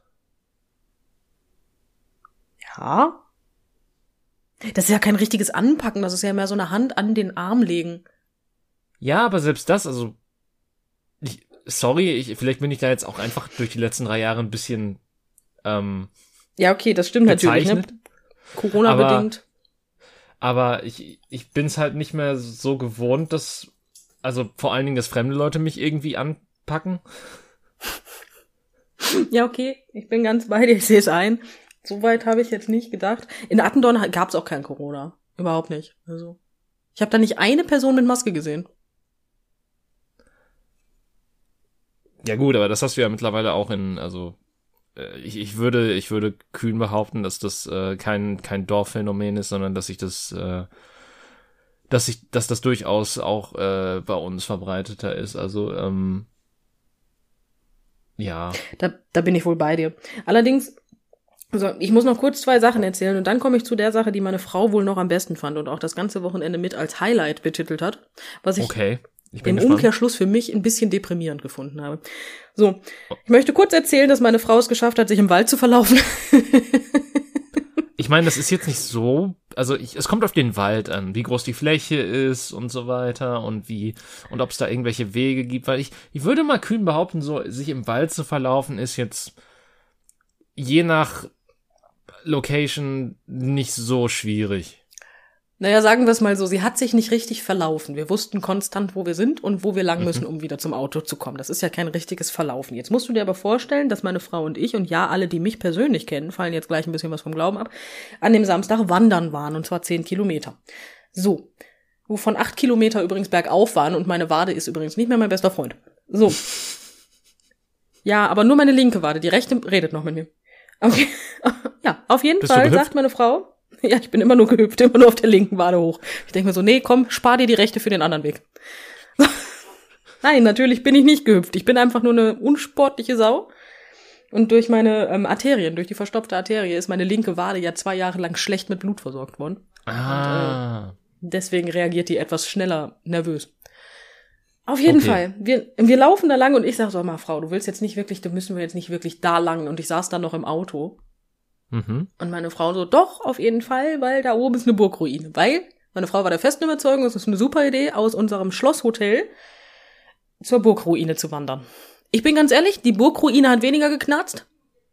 Ja. Das ist ja kein richtiges Anpacken, das ist ja mehr so eine Hand an den Arm legen. Ja, aber selbst das, also, ich, sorry, ich, vielleicht bin ich da jetzt auch einfach durch die letzten drei Jahre ein bisschen, ähm, Ja, okay, das stimmt natürlich, ne? gezeichnet. Corona-bedingt. Aber ich, ich bin's halt nicht mehr so gewohnt, dass, also vor allen Dingen, dass fremde Leute mich irgendwie anpacken. Ja, okay, ich bin ganz bei dir, ich sehe es ein. Soweit habe ich jetzt nicht gedacht. In Attendorn gab es auch kein Corona. Überhaupt nicht. Also, ich habe da nicht eine Person mit Maske gesehen. Ja gut, aber das hast du ja mittlerweile auch in, also äh, ich, ich würde, ich würde kühn behaupten, dass das äh, kein kein Dorfphänomen ist, sondern dass sich das, äh, dass sich, dass das durchaus auch äh, bei uns verbreiteter ist. Also ähm, ja. Da, da bin ich wohl bei dir. Allerdings, also ich muss noch kurz zwei Sachen erzählen und dann komme ich zu der Sache, die meine Frau wohl noch am besten fand und auch das ganze Wochenende mit als Highlight betitelt hat, was ich Okay. Ich bin im gespannt. Umkehrschluss für mich ein bisschen deprimierend gefunden habe. So, ich möchte kurz erzählen, dass meine Frau es geschafft hat, sich im Wald zu verlaufen. Ich meine, das ist jetzt nicht so, also ich, es kommt auf den Wald an, wie groß die Fläche ist und so weiter und wie, und ob es da irgendwelche Wege gibt, weil ich, ich würde mal kühn behaupten, so, sich im Wald zu verlaufen ist jetzt je nach Location nicht so schwierig. Naja, sagen wir es mal so, sie hat sich nicht richtig verlaufen. Wir wussten konstant, wo wir sind und wo wir lang müssen, um wieder zum Auto zu kommen. Das ist ja kein richtiges Verlaufen. Jetzt musst du dir aber vorstellen, dass meine Frau und ich, und ja, alle, die mich persönlich kennen, fallen jetzt gleich ein bisschen was vom Glauben ab, an dem Samstag wandern waren, und zwar zehn Kilometer. So, wovon acht Kilometer übrigens bergauf waren, und meine Wade ist übrigens nicht mehr mein bester Freund. So. Ja, aber nur meine linke Wade, die rechte redet noch mit mir. Okay. Ja, auf jeden Bist du Fall gehüpft? sagt meine Frau, ja, ich bin immer nur gehüpft, immer nur auf der linken Wade hoch. Ich denke mir so, nee, komm, spar dir die rechte für den anderen Weg. Nein, natürlich bin ich nicht gehüpft. Ich bin einfach nur eine unsportliche Sau. Und durch meine ähm, Arterien, durch die verstopfte Arterie ist meine linke Wade ja zwei Jahre lang schlecht mit Blut versorgt worden. Ah. Und, äh, deswegen reagiert die etwas schneller nervös. Auf jeden Okay. Fall. Wir, wir laufen da lang und ich sag so, mal Frau, du willst jetzt nicht wirklich, da müssen wir jetzt nicht wirklich da lang. Und ich saß dann noch im Auto. Mhm. Und meine Frau so, doch, auf jeden Fall, weil da oben ist eine Burgruine. Weil meine Frau war der festen Überzeugung, es ist eine super Idee, aus unserem Schlosshotel zur Burgruine zu wandern. Ich bin ganz ehrlich, die Burgruine hat weniger geknarzt.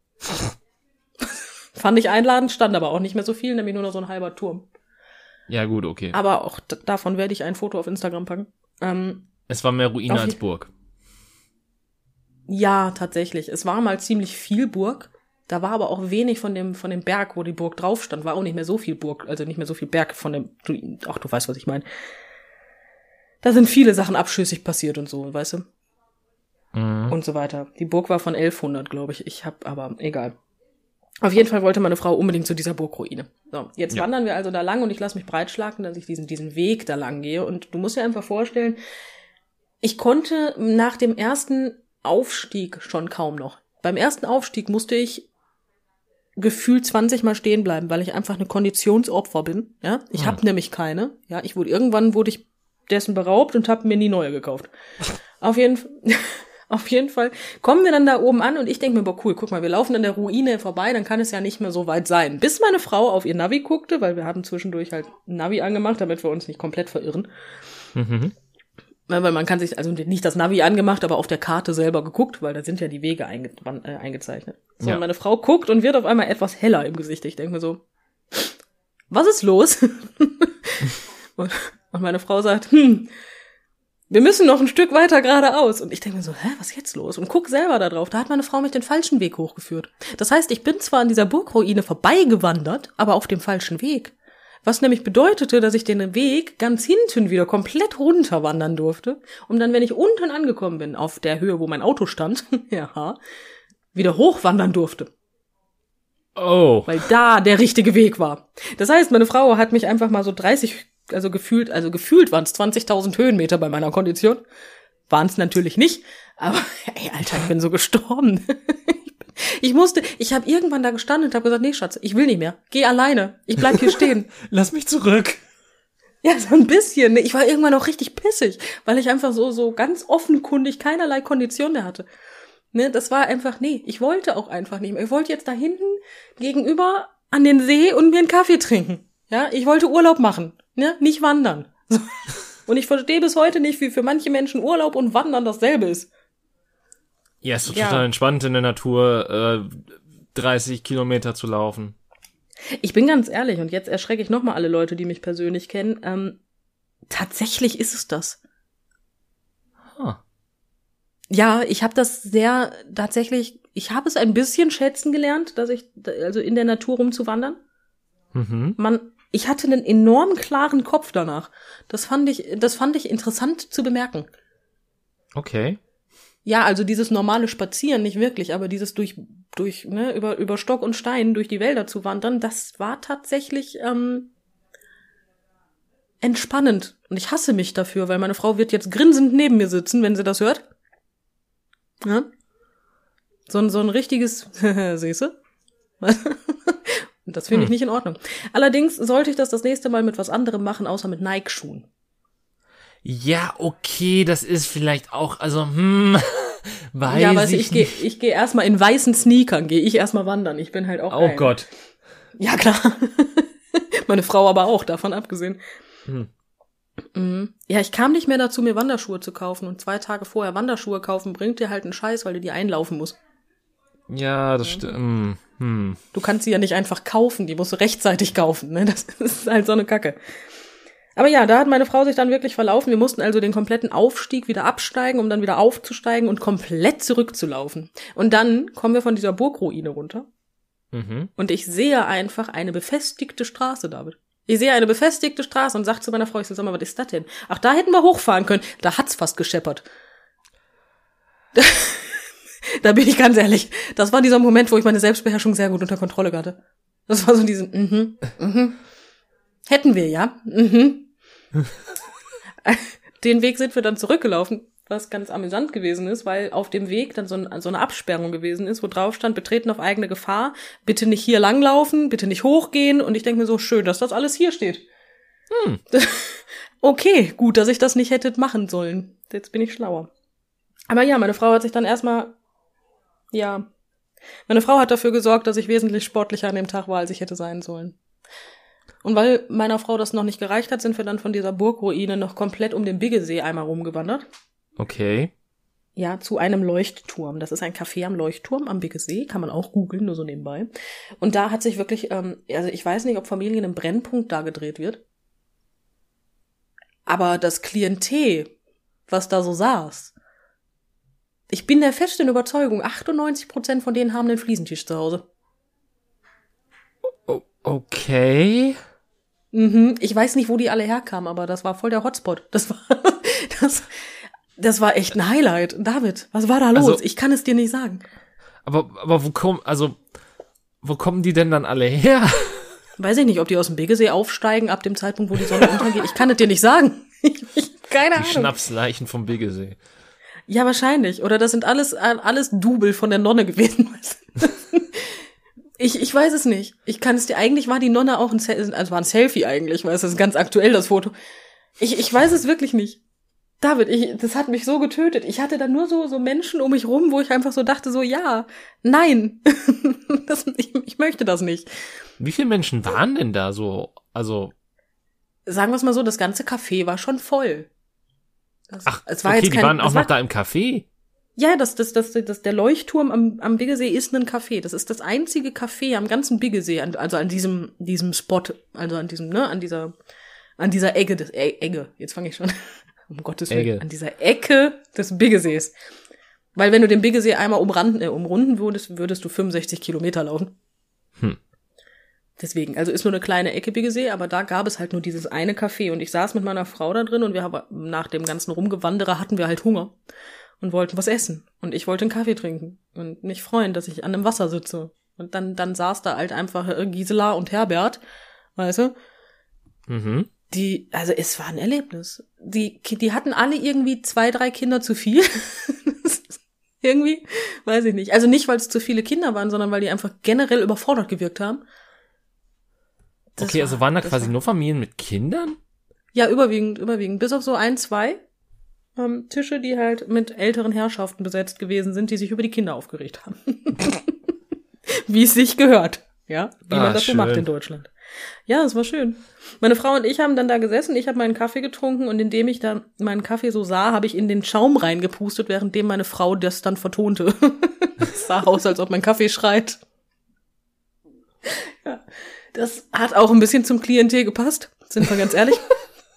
Fand ich einladend, stand aber auch nicht mehr so viel, nämlich nur noch so ein halber Turm. Ja gut, okay. Aber auch d- davon werde ich ein Foto auf Instagram packen. Ähm, Es war mehr Ruine auf als je- Burg. ja, tatsächlich. Es war mal ziemlich viel Burg. Da war aber auch wenig von dem von dem Berg, wo die Burg drauf stand, war auch nicht mehr so viel Burg, also nicht mehr so viel Berg von dem, du, ach, du weißt, was ich meine. Da sind viele Sachen abschüssig passiert und so, weißt du? Mhm. Und so weiter. Die Burg war von elfhundert, glaube ich. Ich hab, aber egal. Auf jeden Fall wollte meine Frau unbedingt zu dieser Burgruine. So, jetzt ja. wandern wir also da lang und ich lasse mich breitschlagen, dass ich diesen diesen Weg da lang gehe. Und du musst dir einfach vorstellen, ich konnte nach dem ersten Aufstieg schon kaum noch. Beim ersten Aufstieg musste ich gefühlt zwanzig Mal stehen bleiben, weil ich einfach eine Konditionsopfer bin. Ja, ich hm. habe nämlich keine. Ja, ich wurde irgendwann wurde ich dessen beraubt und habe mir nie neue gekauft. Auf jeden Fall, auf jeden Fall kommen wir dann da oben an und ich denke mir, boah, cool, guck mal, wir laufen an der Ruine vorbei, dann kann es ja nicht mehr so weit sein. Bis meine Frau auf ihr Navi guckte, weil wir haben zwischendurch halt ein Navi angemacht, damit wir uns nicht komplett verirren. Mhm. Weil man kann sich, also nicht das Navi angemacht, aber auf der Karte selber geguckt, weil da sind ja die Wege einge, äh, eingezeichnet. So, ja. Und meine Frau guckt und wird auf einmal etwas heller im Gesicht. Ich denke mir so, was ist los? und, und meine Frau sagt, hm, wir müssen noch ein Stück weiter geradeaus. Und ich denke mir so, hä, was ist jetzt los? Und guck selber da drauf, da hat meine Frau mich den falschen Weg hochgeführt. Das heißt, ich bin zwar an dieser Burgruine vorbeigewandert, aber auf dem falschen Weg. Was nämlich bedeutete, dass ich den Weg ganz hinten wieder komplett runterwandern durfte, um dann, wenn ich unten angekommen bin, auf der Höhe, wo mein Auto stand, ja, wieder hochwandern durfte. Oh. Weil da der richtige Weg war. Das heißt, meine Frau hat mich einfach mal so dreißig, also gefühlt, also gefühlt waren es zwanzigtausend Höhenmeter bei meiner Kondition. Waren es natürlich nicht, aber ey, Alter, ich bin so gestorben. Ich musste, ich habe irgendwann da gestanden und habe gesagt, nee, Schatz, ich will nicht mehr. Geh alleine. Ich bleib hier stehen. Lass mich zurück. Ja, so ein bisschen. Ich war irgendwann auch richtig pissig, weil ich einfach so so ganz offenkundig keinerlei Kondition mehr hatte. Ne, das war einfach, nee, ich wollte auch einfach nicht mehr. Ich wollte jetzt da hinten gegenüber an den See und mir einen Kaffee trinken. Ja, ich wollte Urlaub machen, ne, nicht wandern. So. Und ich verstehe bis heute nicht, wie für manche Menschen Urlaub und Wandern dasselbe ist. Ja, ist ja total entspannt in der Natur, äh, dreißig Kilometer zu laufen. Ich bin ganz ehrlich, und jetzt erschrecke ich nochmal alle Leute, die mich persönlich kennen. Ähm, tatsächlich ist es das. Huh. Ja, ich habe das sehr, tatsächlich, ich habe es ein bisschen schätzen gelernt, dass ich, also in der Natur rumzuwandern. Mhm. Man, ich hatte einen enorm klaren Kopf danach. Das fand ich, das fand ich interessant zu bemerken. Okay. Ja, also dieses normale Spazieren nicht wirklich, aber dieses durch durch ne über über Stock und Stein durch die Wälder zu wandern, das war tatsächlich ähm, entspannend. Und ich hasse mich dafür, weil meine Frau wird jetzt grinsend neben mir sitzen, wenn sie das hört. Ja? So ein so ein richtiges Siehste? Und das finde hm. ich nicht in Ordnung. Allerdings sollte ich das das nächste Mal mit was anderem machen, außer mit Nike-Schuhen. Ja, okay, das ist vielleicht auch, also, hm, weiß ja, weißt du, ich ich gehe ich geh erstmal in weißen Sneakern, gehe ich erstmal wandern. Ich bin halt auch Oh geil. Gott. Ja, klar. Meine Frau aber auch, davon abgesehen. Hm. Mhm. Ja, ich kam nicht mehr dazu, mir Wanderschuhe zu kaufen. Und zwei Tage vorher Wanderschuhe kaufen, bringt dir halt einen Scheiß, weil du die einlaufen musst. Ja, das stimmt. Hm. Du kannst sie ja nicht einfach kaufen, die musst du rechtzeitig kaufen. Ne? Das ist halt so eine Kacke. Aber ja, da hat meine Frau sich dann wirklich verlaufen. Wir mussten also den kompletten Aufstieg wieder absteigen, um dann wieder aufzusteigen und komplett zurückzulaufen. Und dann kommen wir von dieser Burgruine runter. Mhm. Und ich sehe einfach eine befestigte Straße, David. Ich sehe eine befestigte Straße und sage zu meiner Frau, ich so, sag mal, was ist das denn? Ach, da hätten wir hochfahren können. Da hat's fast gescheppert. Da bin ich ganz ehrlich. Das war dieser Moment, wo ich meine Selbstbeherrschung sehr gut unter Kontrolle hatte. Das war so diesen, mhm, mhm. Hätten wir, ja. Mhm. Den Weg sind wir dann zurückgelaufen, was ganz amüsant gewesen ist, weil auf dem Weg dann so, ein, so eine Absperrung gewesen ist, wo drauf stand, betreten auf eigene Gefahr, bitte nicht hier langlaufen, bitte nicht hochgehen. Und ich denke mir so, schön, dass das alles hier steht. Hm. Okay, gut, dass ich das nicht hätte machen sollen. Jetzt bin ich schlauer. Aber ja, meine Frau hat sich dann erstmal, ja, meine Frau hat dafür gesorgt, dass ich wesentlich sportlicher an dem Tag war, als ich hätte sein sollen. Und weil meiner Frau das noch nicht gereicht hat, sind wir dann von dieser Burgruine noch komplett um den Biggesee einmal rumgewandert. Okay. Ja, zu einem Leuchtturm. Das ist ein Café am Leuchtturm am Biggesee, kann man auch googeln, nur so nebenbei. Und da hat sich wirklich, ähm, also ich weiß nicht, ob Familien im Brennpunkt da gedreht wird. Aber das Klientel, was da so saß, ich bin der festen Überzeugung, achtundneunzig Prozent von denen haben einen Fliesentisch zu Hause. Okay. Mhm. Ich weiß nicht, wo die alle herkamen, aber das war voll der Hotspot. Das war, das, das war echt ein Highlight. David, was war da los? Also, ich kann es dir nicht sagen. Aber, aber wo kommen, also, wo kommen die denn dann alle her? Weiß ich nicht, ob die aus dem Biggesee aufsteigen ab dem Zeitpunkt, wo die Sonne untergeht. Ich kann es dir nicht sagen. Ich, ich, keine Die Ahnung. Schnapsleichen vom Biggesee. Ja, wahrscheinlich. Oder das sind alles, alles Double von der Nonne gewesen. Ich, ich weiß es nicht. Ich kann es dir, eigentlich war die Nonne auch ein, also war ein Selfie eigentlich, weil es ist ganz aktuell, das Foto. Ich, ich weiß es wirklich nicht. David, ich, das hat mich so getötet. Ich hatte da nur so, so Menschen um mich rum, wo ich einfach so dachte, so, ja, nein, das, ich, ich möchte das nicht. Wie viele Menschen waren denn da so, also? Sagen wir es mal so, das ganze Café war schon voll. Das, Ach, es war okay, jetzt kein, die waren auch noch war, da im Café. Ja, das, das, das, das, der Leuchtturm am, am Biggesee ist ein Café. Das ist das einzige Café am ganzen Biggesee, an, also an diesem, diesem Spot, also an diesem, ne, an dieser, an dieser Ecke des, äh, Ecke, jetzt fange ich schon, um Gottes Willen, an dieser Ecke des Biggesees. Weil wenn du den Biggesee einmal umranden, äh, umrunden würdest, würdest du fünfundsechzig Kilometer laufen. Hm. Deswegen, also ist nur eine kleine Ecke Biggesee, aber da gab es halt nur dieses eine Café und ich saß mit meiner Frau da drin und wir haben, nach dem ganzen Rumgewandere hatten wir halt Hunger. Und wollten was essen. Und ich wollte einen Kaffee trinken. Und mich freuen, dass ich an einem Wasser sitze. Und dann, dann saß da halt einfach Gisela und Herbert, weißt du? Mhm. Die, also es war ein Erlebnis. Die, die hatten alle irgendwie zwei, drei Kinder zu viel. Irgendwie, weiß ich nicht. Also nicht, weil es zu viele Kinder waren, sondern weil die einfach generell überfordert gewirkt haben. Das okay, war, also waren da quasi war, nur Familien mit Kindern? Ja, überwiegend, überwiegend. Bis auf so ein, zwei. Ähm, Tische, die halt mit älteren Herrschaften besetzt gewesen sind, die sich über die Kinder aufgeregt haben. Wie es sich gehört. Ja, wie ah, man das so schön. macht in Deutschland. Ja, es war schön. Meine Frau und ich haben dann da gesessen, ich habe meinen Kaffee getrunken und indem ich dann meinen Kaffee so sah, habe ich in den Schaum reingepustet, währenddem meine Frau das dann vertonte. Es sah aus, als ob mein Kaffee schreit. Ja, das hat auch ein bisschen zum Klientel gepasst, sind wir ganz ehrlich.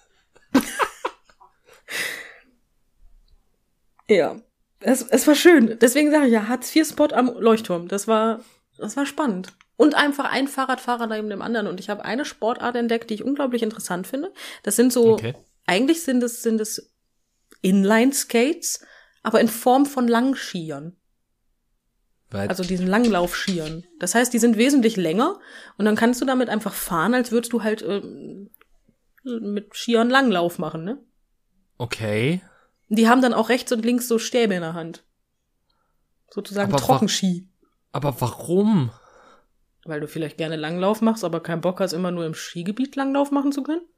Ja, es, es war schön. Deswegen sage ich ja, Hartz vier Spot am Leuchtturm. Das war, das war spannend. Und einfach ein Fahrradfahrer neben dem anderen. Und ich habe eine Sportart entdeckt, die ich unglaublich interessant finde. Das sind so, okay. eigentlich sind es, sind es Inline-Skates, aber in Form von Langskiern. Weil Also diesen Langlaufskiern. Das heißt, die sind wesentlich länger und dann kannst du damit einfach fahren, als würdest du halt äh, mit Skiern Langlauf machen, ne? Okay. Die haben dann auch rechts und links so Stäbe in der Hand. Sozusagen Aber Trockenski. wa- Aber warum? Weil du vielleicht gerne Langlauf machst, aber keinen Bock hast, immer nur im Skigebiet Langlauf machen zu können?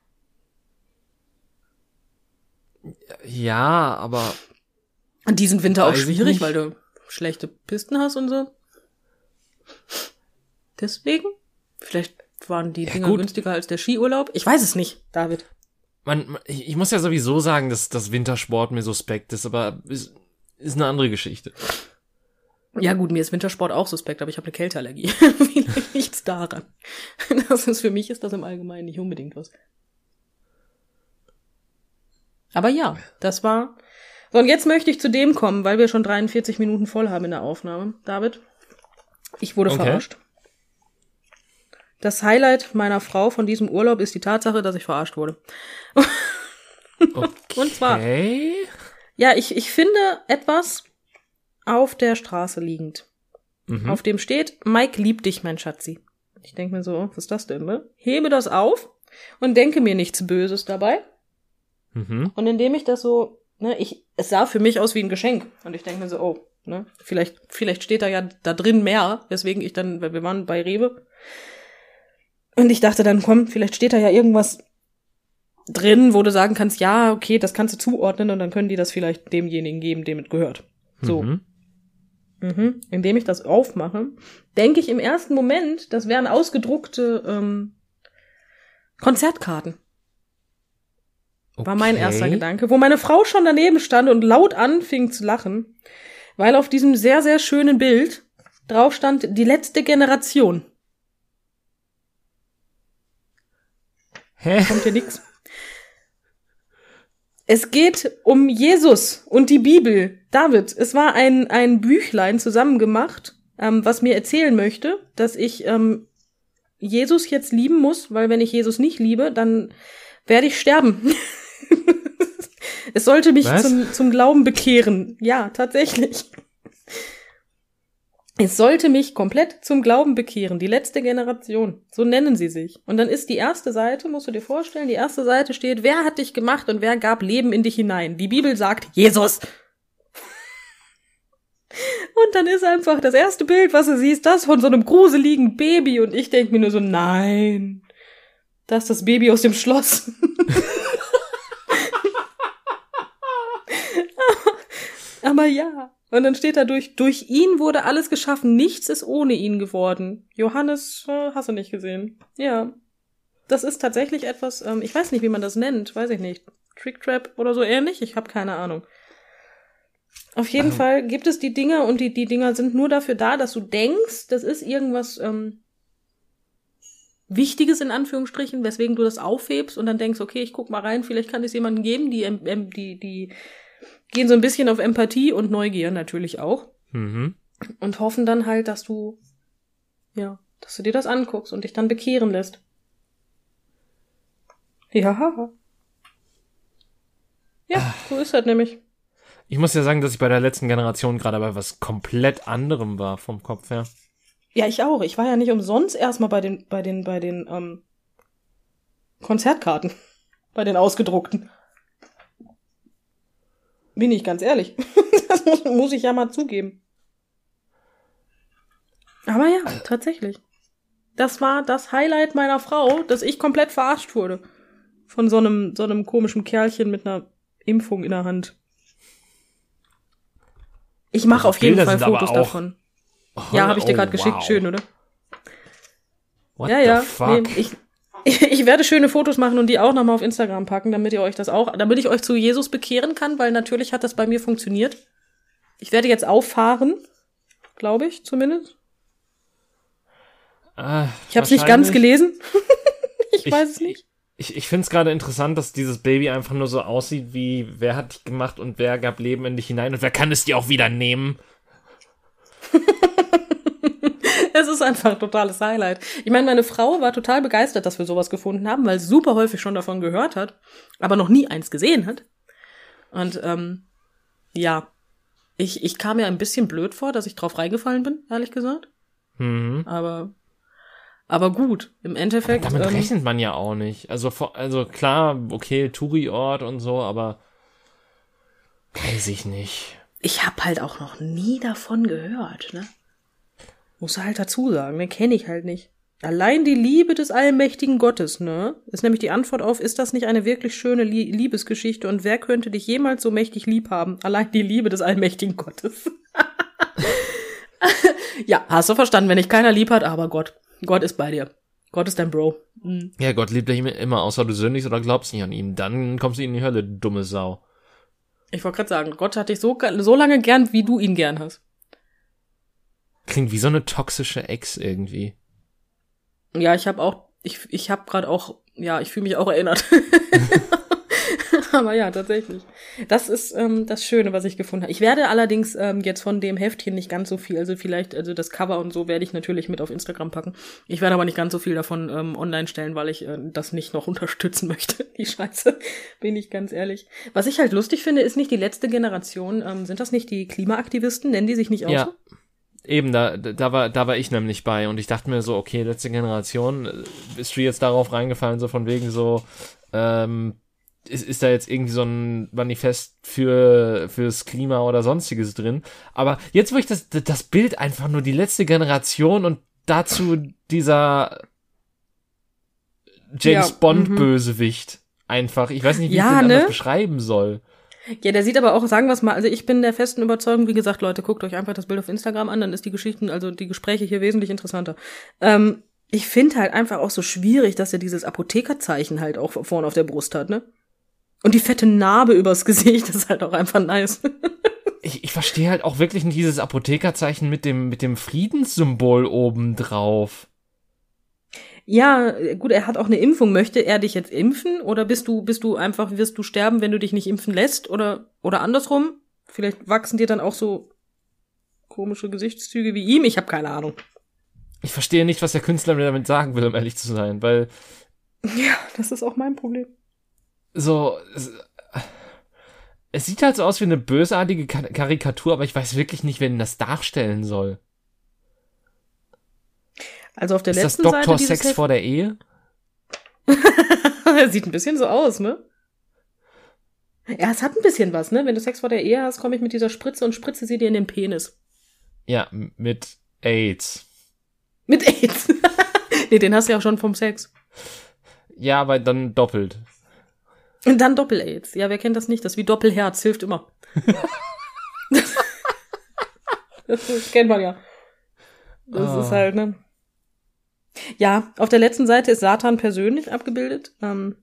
Ja, aber Und diesen Winter auch Weiß ich schwierig, nicht. weil du schlechte Pisten hast und so. Deswegen? Vielleicht waren die Ja, Dinger gut. günstiger als der Skiurlaub? Ich weiß es nicht, David. man, ich ich muss ja sowieso sagen, dass das Wintersport mir suspekt ist, aber ist, ist eine andere Geschichte. Ja gut, mir ist Wintersport auch suspekt, aber ich habe eine Kälteallergie. Vielleicht nichts daran. Das ist, für mich ist das im Allgemeinen nicht unbedingt was. Aber ja, das war... So, und jetzt möchte ich zu dem kommen, weil wir schon dreiundvierzig Minuten voll haben in der Aufnahme. David, ich wurde Okay. verarscht. Das Highlight meiner Frau von diesem Urlaub ist die Tatsache, dass ich verarscht wurde. Okay. Und zwar, ja, ich, ich finde etwas auf der Straße liegend. Mhm. Auf dem steht, Mike liebt dich, mein Schatzi. Ich denke mir so, was ist das denn, ne? Hebe das auf und denke mir nichts Böses dabei. Mhm. Und indem ich das so, ne, ich, es sah für mich aus wie ein Geschenk. Und ich denke mir so, oh, ne, vielleicht, vielleicht steht da ja da drin mehr, weswegen ich dann, weil wir waren bei Rewe. Und ich dachte dann, komm, vielleicht steht da ja irgendwas drin, wo du sagen kannst, ja, okay, das kannst du zuordnen und dann können die das vielleicht demjenigen geben, dem es gehört. So. Mhm. Mhm. Indem ich das aufmache, denke ich im ersten Moment, das wären ausgedruckte ähm, Konzertkarten. War mein Okay. erster Gedanke, wo meine Frau schon daneben stand und laut anfing zu lachen, weil auf diesem sehr, sehr schönen Bild drauf stand, die letzte Generation. Hä? Kommt hier nix. Es geht um Jesus und die Bibel. David, es war ein, ein Büchlein zusammengemacht, ähm, was mir erzählen möchte, dass ich ähm, Jesus jetzt lieben muss, weil wenn ich Jesus nicht liebe, dann werde ich sterben. Es sollte mich zum, zum Glauben bekehren. Ja, tatsächlich. Es sollte mich komplett zum Glauben bekehren. Die letzte Generation. So nennen sie sich. Und dann ist die erste Seite, musst du dir vorstellen, die erste Seite steht, wer hat dich gemacht und wer gab Leben in dich hinein? Die Bibel sagt, Jesus. Und dann ist einfach das erste Bild, was du siehst, das von so einem gruseligen Baby. Und ich denke mir nur so, nein, das ist das Baby aus dem Schloss. Aber ja. Und dann steht da durch, durch ihn wurde alles geschaffen, nichts ist ohne ihn geworden. Johannes, äh, hast du nicht gesehen. Ja. Das ist tatsächlich etwas, ähm, ich weiß nicht, wie man das nennt, weiß ich nicht. Trick Trap oder so ähnlich, ich habe keine Ahnung. Auf jeden ähm. Fall gibt es die Dinger und die, die Dinger sind nur dafür da, dass du denkst, das ist irgendwas ähm, Wichtiges in Anführungsstrichen, weswegen du das aufhebst und dann denkst, okay, ich guck mal rein, vielleicht kann es jemandem geben, die, ähm, die, die gehen so ein bisschen auf Empathie und Neugier natürlich auch. Mhm. Und hoffen dann halt, dass du, ja, dass du dir das anguckst und dich dann bekehren lässt. Ja. Ja, ah. So ist das nämlich. Ich muss ja sagen, dass ich bei der letzten Generation gerade bei was komplett anderem war vom Kopf her. Ja, ich auch. Ich war ja nicht umsonst erstmal bei den, bei den, bei den, ähm, Konzertkarten. Bei den ausgedruckten. Bin ich ganz ehrlich. Das muss, muss ich ja mal zugeben. Aber ja, tatsächlich. Das war das Highlight meiner Frau, dass ich komplett verarscht wurde. Von so einem, so einem komischen Kerlchen mit einer Impfung in der Hand. Ich mache auf jeden Fall Fotos davon. Oh, ja, habe ich dir gerade oh, geschickt. Wow. Schön, oder? What ja, the ja. fuck? Nee, ich, ich werde schöne Fotos machen und die auch nochmal auf Instagram packen, damit ihr euch das auch, damit ich euch zu Jesus bekehren kann, weil natürlich hat das bei mir funktioniert. Ich werde jetzt auffahren, glaube ich, zumindest. Äh, ich habe es nicht ganz gelesen. ich, ich weiß es nicht. Ich, ich finde es gerade interessant, dass dieses Baby einfach nur so aussieht wie, wer hat dich gemacht und wer gab Leben in dich hinein und wer kann es dir auch wieder nehmen? Es ist einfach ein totales Highlight. Ich meine, meine Frau war total begeistert, dass wir sowas gefunden haben, weil sie super häufig schon davon gehört hat, aber noch nie eins gesehen hat. Und ähm, ja, ich, ich kam mir ein bisschen blöd vor, dass ich drauf reingefallen bin, ehrlich gesagt. Mhm. Aber aber gut, im Endeffekt. Aber damit ähm, rechnet man ja auch nicht. Also, also klar, okay, Touri-Ort und so, aber weiß ich nicht. Ich habe halt auch noch nie davon gehört, ne? Muss halt dazu sagen, den kenne ich halt nicht. Allein die Liebe des allmächtigen Gottes, ne? Ist nämlich die Antwort auf, ist das nicht eine wirklich schöne Lie- Liebesgeschichte und wer könnte dich jemals so mächtig lieb haben? Allein die Liebe des allmächtigen Gottes. Ja, hast du verstanden, wenn dich keiner lieb hat, aber Gott. Gott ist bei dir. Gott ist dein Bro. Mhm. Ja, Gott liebt dich immer, außer du sündigst oder glaubst nicht an ihn. Dann kommst du in die Hölle, dumme Sau. Ich wollte gerade sagen, Gott hat dich so, so lange gern, wie du ihn gern hast. Klingt wie so eine toxische Ex irgendwie. Ja, ich habe auch, ich, ich habe gerade auch, ja, ich fühle mich auch erinnert. Aber ja, tatsächlich. Das ist ähm, das Schöne, was ich gefunden habe. Ich werde allerdings ähm, jetzt von dem Heftchen nicht ganz so viel, also vielleicht, also das Cover und so werde ich natürlich mit auf Instagram packen. Ich werde aber nicht ganz so viel davon ähm, online stellen, weil ich äh, das nicht noch unterstützen möchte. Die Scheiße, bin ich ganz ehrlich. Was ich halt lustig finde, ist nicht die letzte Generation. Ähm, sind das nicht die Klimaaktivisten? Nennen die sich nicht auch ja. so? Eben, da, da war, da war ich nämlich bei und ich dachte mir so, okay, letzte Generation, bist du jetzt darauf reingefallen, so von wegen so, ähm, ist, ist da jetzt irgendwie so ein Manifest für, fürs Klima oder sonstiges drin? Aber jetzt, wo ich das, das Bild einfach nur die letzte Generation und dazu dieser James Ja, Bond mhm. Bösewicht einfach, ich weiß nicht, wie Ja, ich den ne? anders beschreiben soll. Ja, der sieht aber auch, sagen wir es mal, also ich bin der festen Überzeugung, wie gesagt, Leute, guckt euch einfach das Bild auf Instagram an, dann ist die Geschichten, also die Gespräche hier wesentlich interessanter. Ähm, ich finde halt einfach auch so schwierig, dass er dieses Apothekerzeichen halt auch vorne auf der Brust hat, ne? Und die fette Narbe übers Gesicht, das ist halt auch einfach nice. Ich, ich verstehe halt auch wirklich nicht dieses Apothekerzeichen mit dem, mit dem Friedenssymbol oben drauf. Ja, gut, er hat auch eine Impfung. Möchte er dich jetzt impfen? Oder bist du, bist du einfach, wirst du sterben, wenn du dich nicht impfen lässt? Oder, oder andersrum? Vielleicht wachsen dir dann auch so komische Gesichtszüge wie ihm. Ich habe keine Ahnung. Ich verstehe nicht, was der Künstler mir damit sagen will, um ehrlich zu sein, weil Ja, das ist auch mein Problem. so, es, es sieht halt so aus wie eine bösartige Karikatur, aber ich weiß wirklich nicht, wer denn das darstellen soll. Also auf der Ist das letzten Doktor Seite Sex Heft- vor der Ehe? Sieht ein bisschen so aus, ne? Ja, es hat ein bisschen was, ne? Wenn du Sex vor der Ehe hast, komme ich mit dieser Spritze und spritze sie dir in den Penis. Ja, m- mit AIDS. Mit AIDS. Nee, den hast du ja auch schon vom Sex. Ja, aber dann doppelt. Und dann Doppel-AIDS. Ja, wer kennt das nicht? Das ist wie Doppelherz, hilft immer. das, das kennt man ja. Das Ah. ist halt, ne? Ja, auf der letzten Seite ist Satan persönlich abgebildet. Ähm,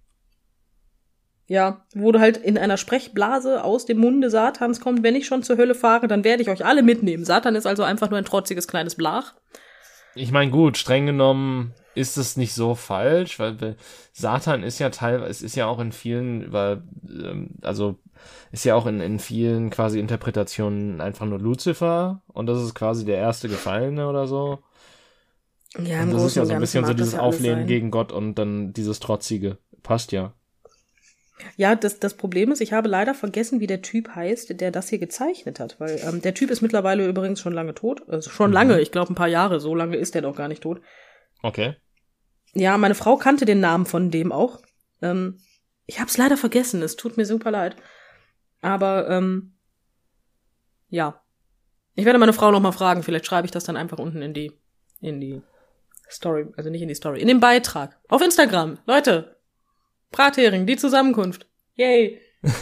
ja, wo du halt in einer Sprechblase aus dem Munde Satans kommt, wenn ich schon zur Hölle fahre, dann werde ich euch alle mitnehmen. Satan ist also einfach nur ein trotziges kleines Blach. Ich meine, gut, streng genommen ist es nicht so falsch, weil weil Satan ist ja teilweise, es ist ja auch in vielen, über, ähm, also ist ja auch in, in vielen quasi Interpretationen einfach nur Lucifer und das ist quasi der erste Gefallene oder so. Ja, Und im das ist Großen ja und so ein Ganzen bisschen so mag das dieses ja alles Auflehnen sein. gegen Gott und dann dieses Trotzige. Passt ja. Ja, das, das Problem ist, ich habe leider vergessen, wie der Typ heißt, der das hier gezeichnet hat, weil ähm, der Typ ist mittlerweile übrigens schon lange tot. Also schon Mhm. lange, ich glaube ein paar Jahre, so lange ist der doch gar nicht tot. Okay. Ja, meine Frau kannte den Namen von dem auch. Ähm, ich hab's leider vergessen, es tut mir super leid. Aber, ähm, ja. Ich werde meine Frau noch mal fragen, vielleicht schreibe ich das dann einfach unten in die, in die Story, also nicht in die Story, in den Beitrag. Auf Instagram. Leute, Brathering, die Zusammenkunft. Yay.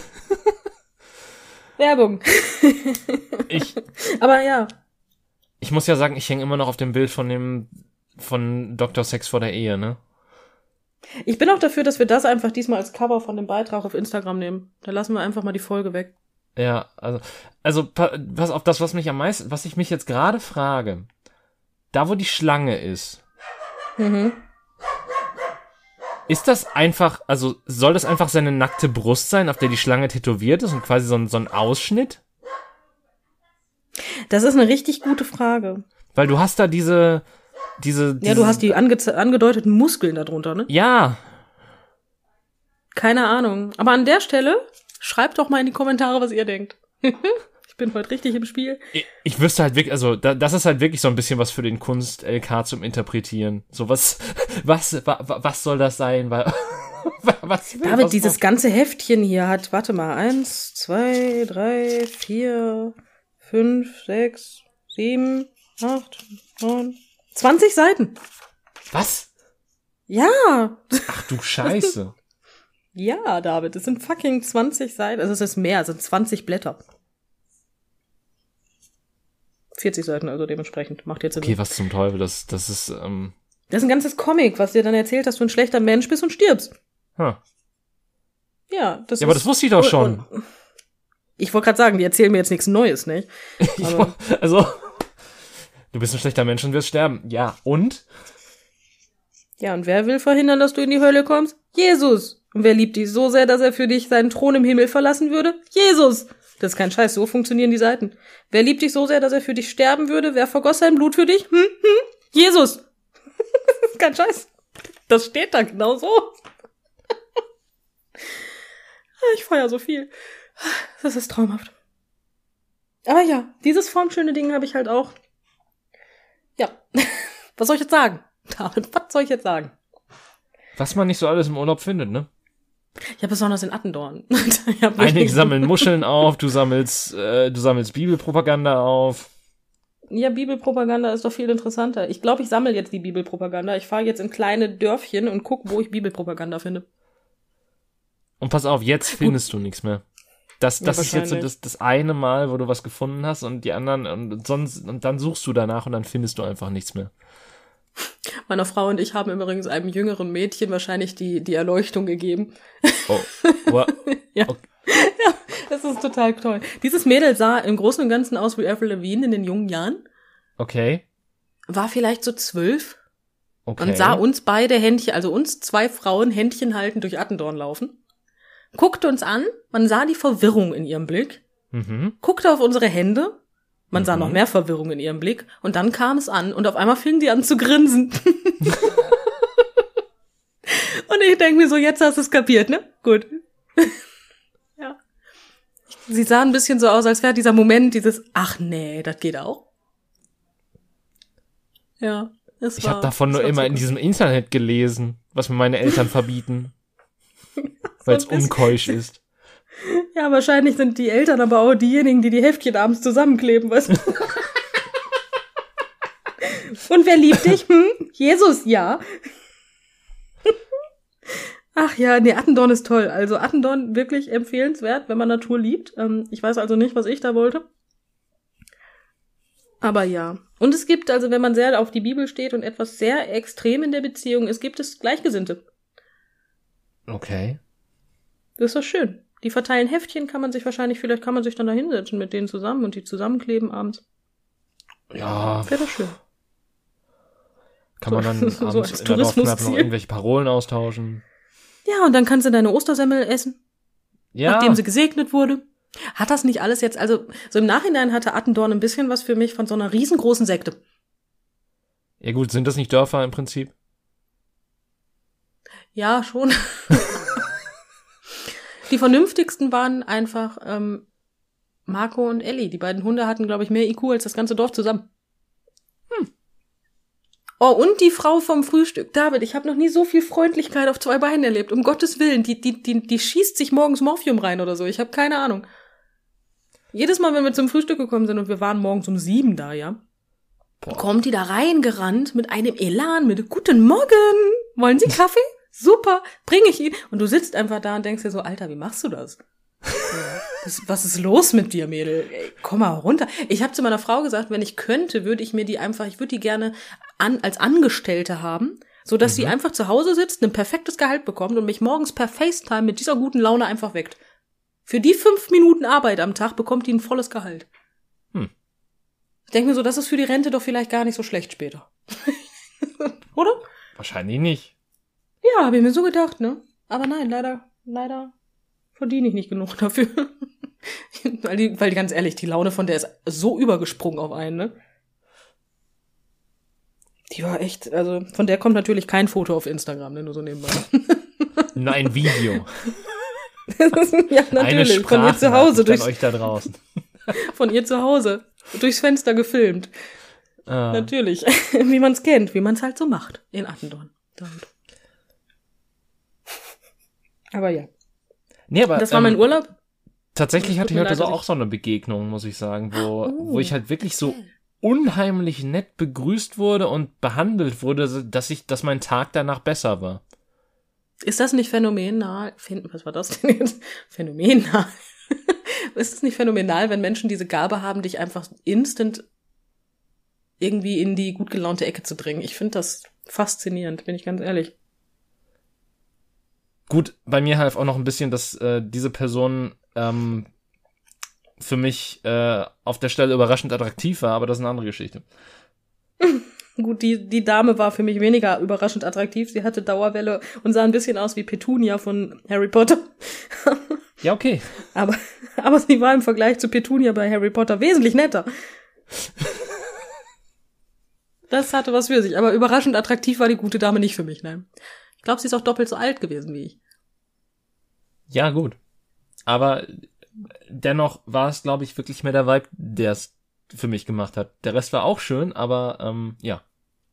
Werbung. Ich, Aber ja. ich muss ja sagen, ich hänge immer noch auf dem Bild von dem, von Doktor Sex vor der Ehe, ne? Ich bin auch dafür, dass wir das einfach diesmal als Cover von dem Beitrag auf Instagram nehmen. Da lassen wir einfach mal die Folge weg. Ja, also, also, pa- pass auf das, was mich am meisten, was ich mich jetzt gerade frage. Da, wo die Schlange ist. Mhm. Ist das einfach, also, soll das einfach seine nackte Brust sein, auf der die Schlange tätowiert ist und quasi so ein, so ein Ausschnitt? Das ist eine richtig gute Frage. Weil du hast da diese, diese, diese Ja, du hast die ange- angedeuteten Muskeln darunter, ne? ja, Keine Ahnung. Aber an der Stelle, schreibt doch mal in die Kommentare, was ihr denkt. Ich bin heute richtig im Spiel. ich, ich wüsste halt wirklich, also, da, das ist halt wirklich so ein bisschen was für den Kunst-L K zum Interpretieren. So, was, was, wa, wa- was soll das sein? Weil, was, David, was, dieses ganze Heftchen hier hat, warte mal, eins, zwei, drei, vier, fünf, sechs, sieben, acht, neun, zwanzig Seiten. was? Ja. Ach du Scheiße. Ja, David, es sind fucking zwanzig Seiten. Also es ist mehr, es sind zwanzig Blätter. vierzig Seiten, also dementsprechend. Macht jetzt Sinn. Okay, was zum Teufel, das, das ist, ähm, Das ist ein ganzes Comic, was dir dann erzählt, dass du ein schlechter Mensch bist und stirbst. huh. Ja, das Ja, ist... aber das wusste ich doch schon. Und, und, ich wollte gerade sagen, die erzählen mir jetzt nichts Neues, nicht? Ich, Aber- woll- also, du bist ein schlechter Mensch und wirst sterben. Ja, und? Ja, und wer will verhindern, dass du in die Hölle kommst? Jesus! Und wer liebt dich so sehr, dass er für dich seinen Thron im Himmel verlassen würde? Jesus! Das ist kein Scheiß, so funktionieren die Seiten. Wer liebt dich so sehr, dass er für dich sterben würde? Wer vergoss sein Blut für dich? Hm? Hm? Jesus! Das ist kein Scheiß. Das steht da genau so. Ich feier so viel. Das ist traumhaft. Aber ja, dieses formschöne Ding habe ich halt auch. Ja. Was soll ich jetzt sagen? David, was soll ich jetzt sagen? Was man nicht so alles im Urlaub findet, ne? Ja, besonders in Attendorn. Ich hab Einige wirklich- sammeln Muscheln auf, du sammelst, äh, du sammelst Bibelpropaganda auf. Ja, Bibelpropaganda ist doch viel interessanter. Ich glaube, ich sammle jetzt die Bibelpropaganda. Ich fahre jetzt in kleine Dörfchen und guck, wo ich Bibelpropaganda finde. Und pass auf, jetzt findest du nichts mehr. Das, Ja, das ist jetzt so wahrscheinlich. das, das eine Mal, wo du was gefunden hast und die anderen, und sonst, und dann suchst du danach und dann findest du einfach nichts mehr. Meine Frau und ich haben übrigens einem jüngeren Mädchen wahrscheinlich die, die Erleuchtung gegeben. Oh, wa- Ja. Okay. Ja, das ist total toll. Dieses Mädel sah im Großen und Ganzen aus wie Avril Lavigne in den jungen Jahren. okay. War vielleicht so zwölf Okay. und sah uns beide Händchen, also uns zwei Frauen Händchen halten durch Attendorn laufen. Guckte uns an, man sah die Verwirrung in ihrem Blick, Mhm. guckte auf unsere Hände Man sah mhm. noch mehr Verwirrung in ihrem Blick. Und dann kam es an und auf einmal fingen die an zu grinsen. Und ich denke mir so, jetzt hast du es kapiert, ne? Gut. Ja. Sie sahen ein bisschen so aus, als wäre dieser Moment, dieses, ach nee, das geht auch. Ja, es Ich war, habe davon nur immer in diesem Internet gelesen, was mir meine Eltern verbieten. Weil es unkeusch ist. Ja, wahrscheinlich sind die Eltern aber auch diejenigen, die die Heftchen abends zusammenkleben, weißt du? Und wer liebt dich? Hm? Jesus, ja. Ach ja, nee, Attendorn ist toll. Also Attendorn wirklich empfehlenswert, wenn man Natur liebt. Ähm, ich weiß also nicht, was ich da wollte. Aber ja. Und es gibt, also wenn man sehr auf die Bibel steht und etwas sehr extrem in der Beziehung ist, gibt es Gleichgesinnte. Okay. Das ist doch schön. Die verteilen Heftchen, kann man sich wahrscheinlich, vielleicht kann man sich dann da hinsetzen mit denen zusammen und die zusammenkleben abends. Ja. Wäre doch schön. Kann man dann so, abends so als in der Dorfkneipe noch Tourismusziel. irgendwelche Parolen austauschen? Ja, und dann kannst du deine Ostersemmel essen, Ja. nachdem sie gesegnet wurde. Hat das nicht alles jetzt, also so im Nachhinein hatte Attendorn ein bisschen was für mich von so einer riesengroßen Sekte. Ja gut, sind das nicht Dörfer im Prinzip? Ja, schon. Die vernünftigsten waren einfach ähm, Marco und Elli. Die beiden Hunde hatten, glaube ich, mehr I Q als das ganze Dorf zusammen. Hm. Oh, und die Frau vom Frühstück. David, ich habe noch nie so viel Freundlichkeit auf zwei Beinen erlebt. Um Gottes Willen, die, die, die, die schießt sich morgens Morphium rein oder so. Ich habe keine Ahnung. Jedes Mal, wenn wir zum Frühstück gekommen sind und wir waren morgens um sieben da, ja, Boah. kommt die da reingerannt mit einem Elan, mit Guten Morgen. Wollen Sie Kaffee? Super, bringe ich Ihnen. Und du sitzt einfach da und denkst dir so, Alter, wie machst du das? was, was ist los mit dir, Mädel? Ey, komm mal runter. Ich habe zu meiner Frau gesagt, wenn ich könnte, würde ich mir die einfach, ich würde die gerne an, als Angestellte haben, so dass mhm. sie einfach zu Hause sitzt, ein perfektes Gehalt bekommt und mich morgens per FaceTime mit dieser guten Laune einfach weckt. Für die fünf Minuten Arbeit am Tag bekommt die ein volles Gehalt. Hm. Ich denke mir so, das ist für die Rente doch vielleicht gar nicht so schlecht später. Oder? Wahrscheinlich nicht. Ja, habe ich mir so gedacht, ne? Aber nein, leider, leider verdiene ich nicht genug dafür. weil, die, weil ganz ehrlich, die Laune von der ist so übergesprungen auf einen, ne? Die war echt, also von der kommt natürlich kein Foto auf Instagram, ne? Nur so nebenbei. Nur ein Video. Ja, natürlich. Von ihr zu Hause. Durchs, euch da draußen. Von ihr zu Hause. Durchs Fenster gefilmt. Ah. Natürlich. Wie man es kennt, wie man es halt so macht. In Attendorn. Damit. Aber ja. Nee, aber, das war mein ähm, Urlaub. Tatsächlich hatte ich heute so auch so eine Begegnung, muss ich sagen, wo, oh, wo ich halt wirklich so unheimlich nett begrüßt wurde und behandelt wurde, dass ich, dass mein Tag danach besser war. Ist das nicht phänomenal? Was war das denn jetzt? Phänomenal. Ist es nicht phänomenal, wenn Menschen diese Gabe haben, dich einfach instant irgendwie in die gut gelaunte Ecke zu bringen? Ich finde das faszinierend, bin ich ganz ehrlich. Gut, bei mir half auch noch ein bisschen, dass äh, diese Person ähm, für mich äh, auf der Stelle überraschend attraktiv war, aber das ist eine andere Geschichte. Gut, die die Dame war für mich weniger überraschend attraktiv. Sie hatte Dauerwelle und sah ein bisschen aus wie Petunia von Harry Potter. Ja, okay. Aber, aber sie war im Vergleich zu Petunia bei Harry Potter wesentlich netter. Das hatte was für sich. Aber überraschend attraktiv war die gute Dame nicht für mich, nein. Ich glaube, sie ist auch doppelt so alt gewesen wie ich. Ja, gut. Aber dennoch war es, glaube ich, wirklich mehr der Vibe, der es für mich gemacht hat. Der Rest war auch schön, aber ähm, ja.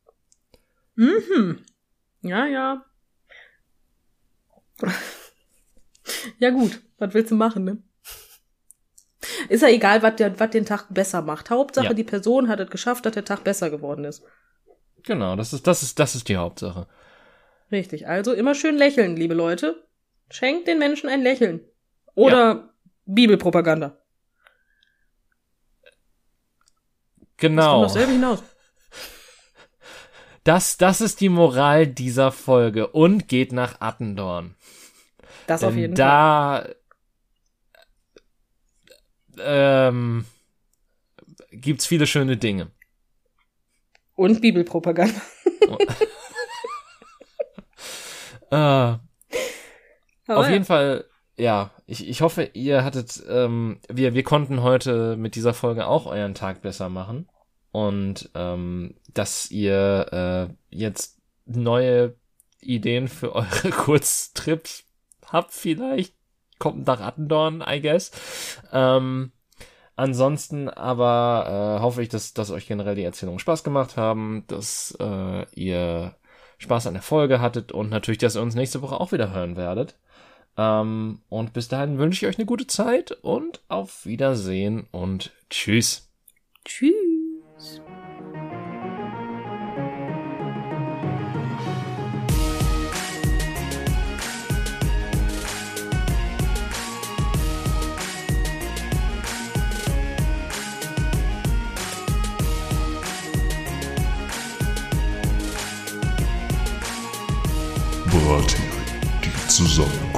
Mhm. Ja, ja. Ja gut, was willst du machen, ne? Ist ja egal, was, der, was den Tag besser macht. Hauptsache, ja. Die Person hat es geschafft, dass der Tag besser geworden ist. Genau, das ist, das ist, das ist die Hauptsache. Richtig, also immer schön lächeln, liebe Leute. Schenkt den Menschen ein Lächeln. Oder ja. Bibelpropaganda. Genau. Das kommt doch selber hinaus. Das, das ist die Moral dieser Folge und geht nach Attendorn. Das Denn auf jeden da, Fall. Da ähm, gibt's viele schöne Dinge. Und Bibelpropaganda. Uh, auf jeden Fall, ja, ich, ich hoffe, ihr hattet, ähm, wir, wir konnten heute mit dieser Folge auch euren Tag besser machen und ähm, dass ihr äh, jetzt neue Ideen für eure Kurztrips habt vielleicht. Kommt nach Attendorn, I guess. Ähm, ansonsten aber äh, hoffe ich, dass, dass euch generell die Erzählungen Spaß gemacht haben, dass äh, ihr Spaß an der Folge hattet und natürlich, dass ihr uns nächste Woche auch wieder hören werdet. Ähm, und bis dahin wünsche ich euch eine gute Zeit und auf Wiedersehen und tschüss. Tschüss. Brathering, die zusammen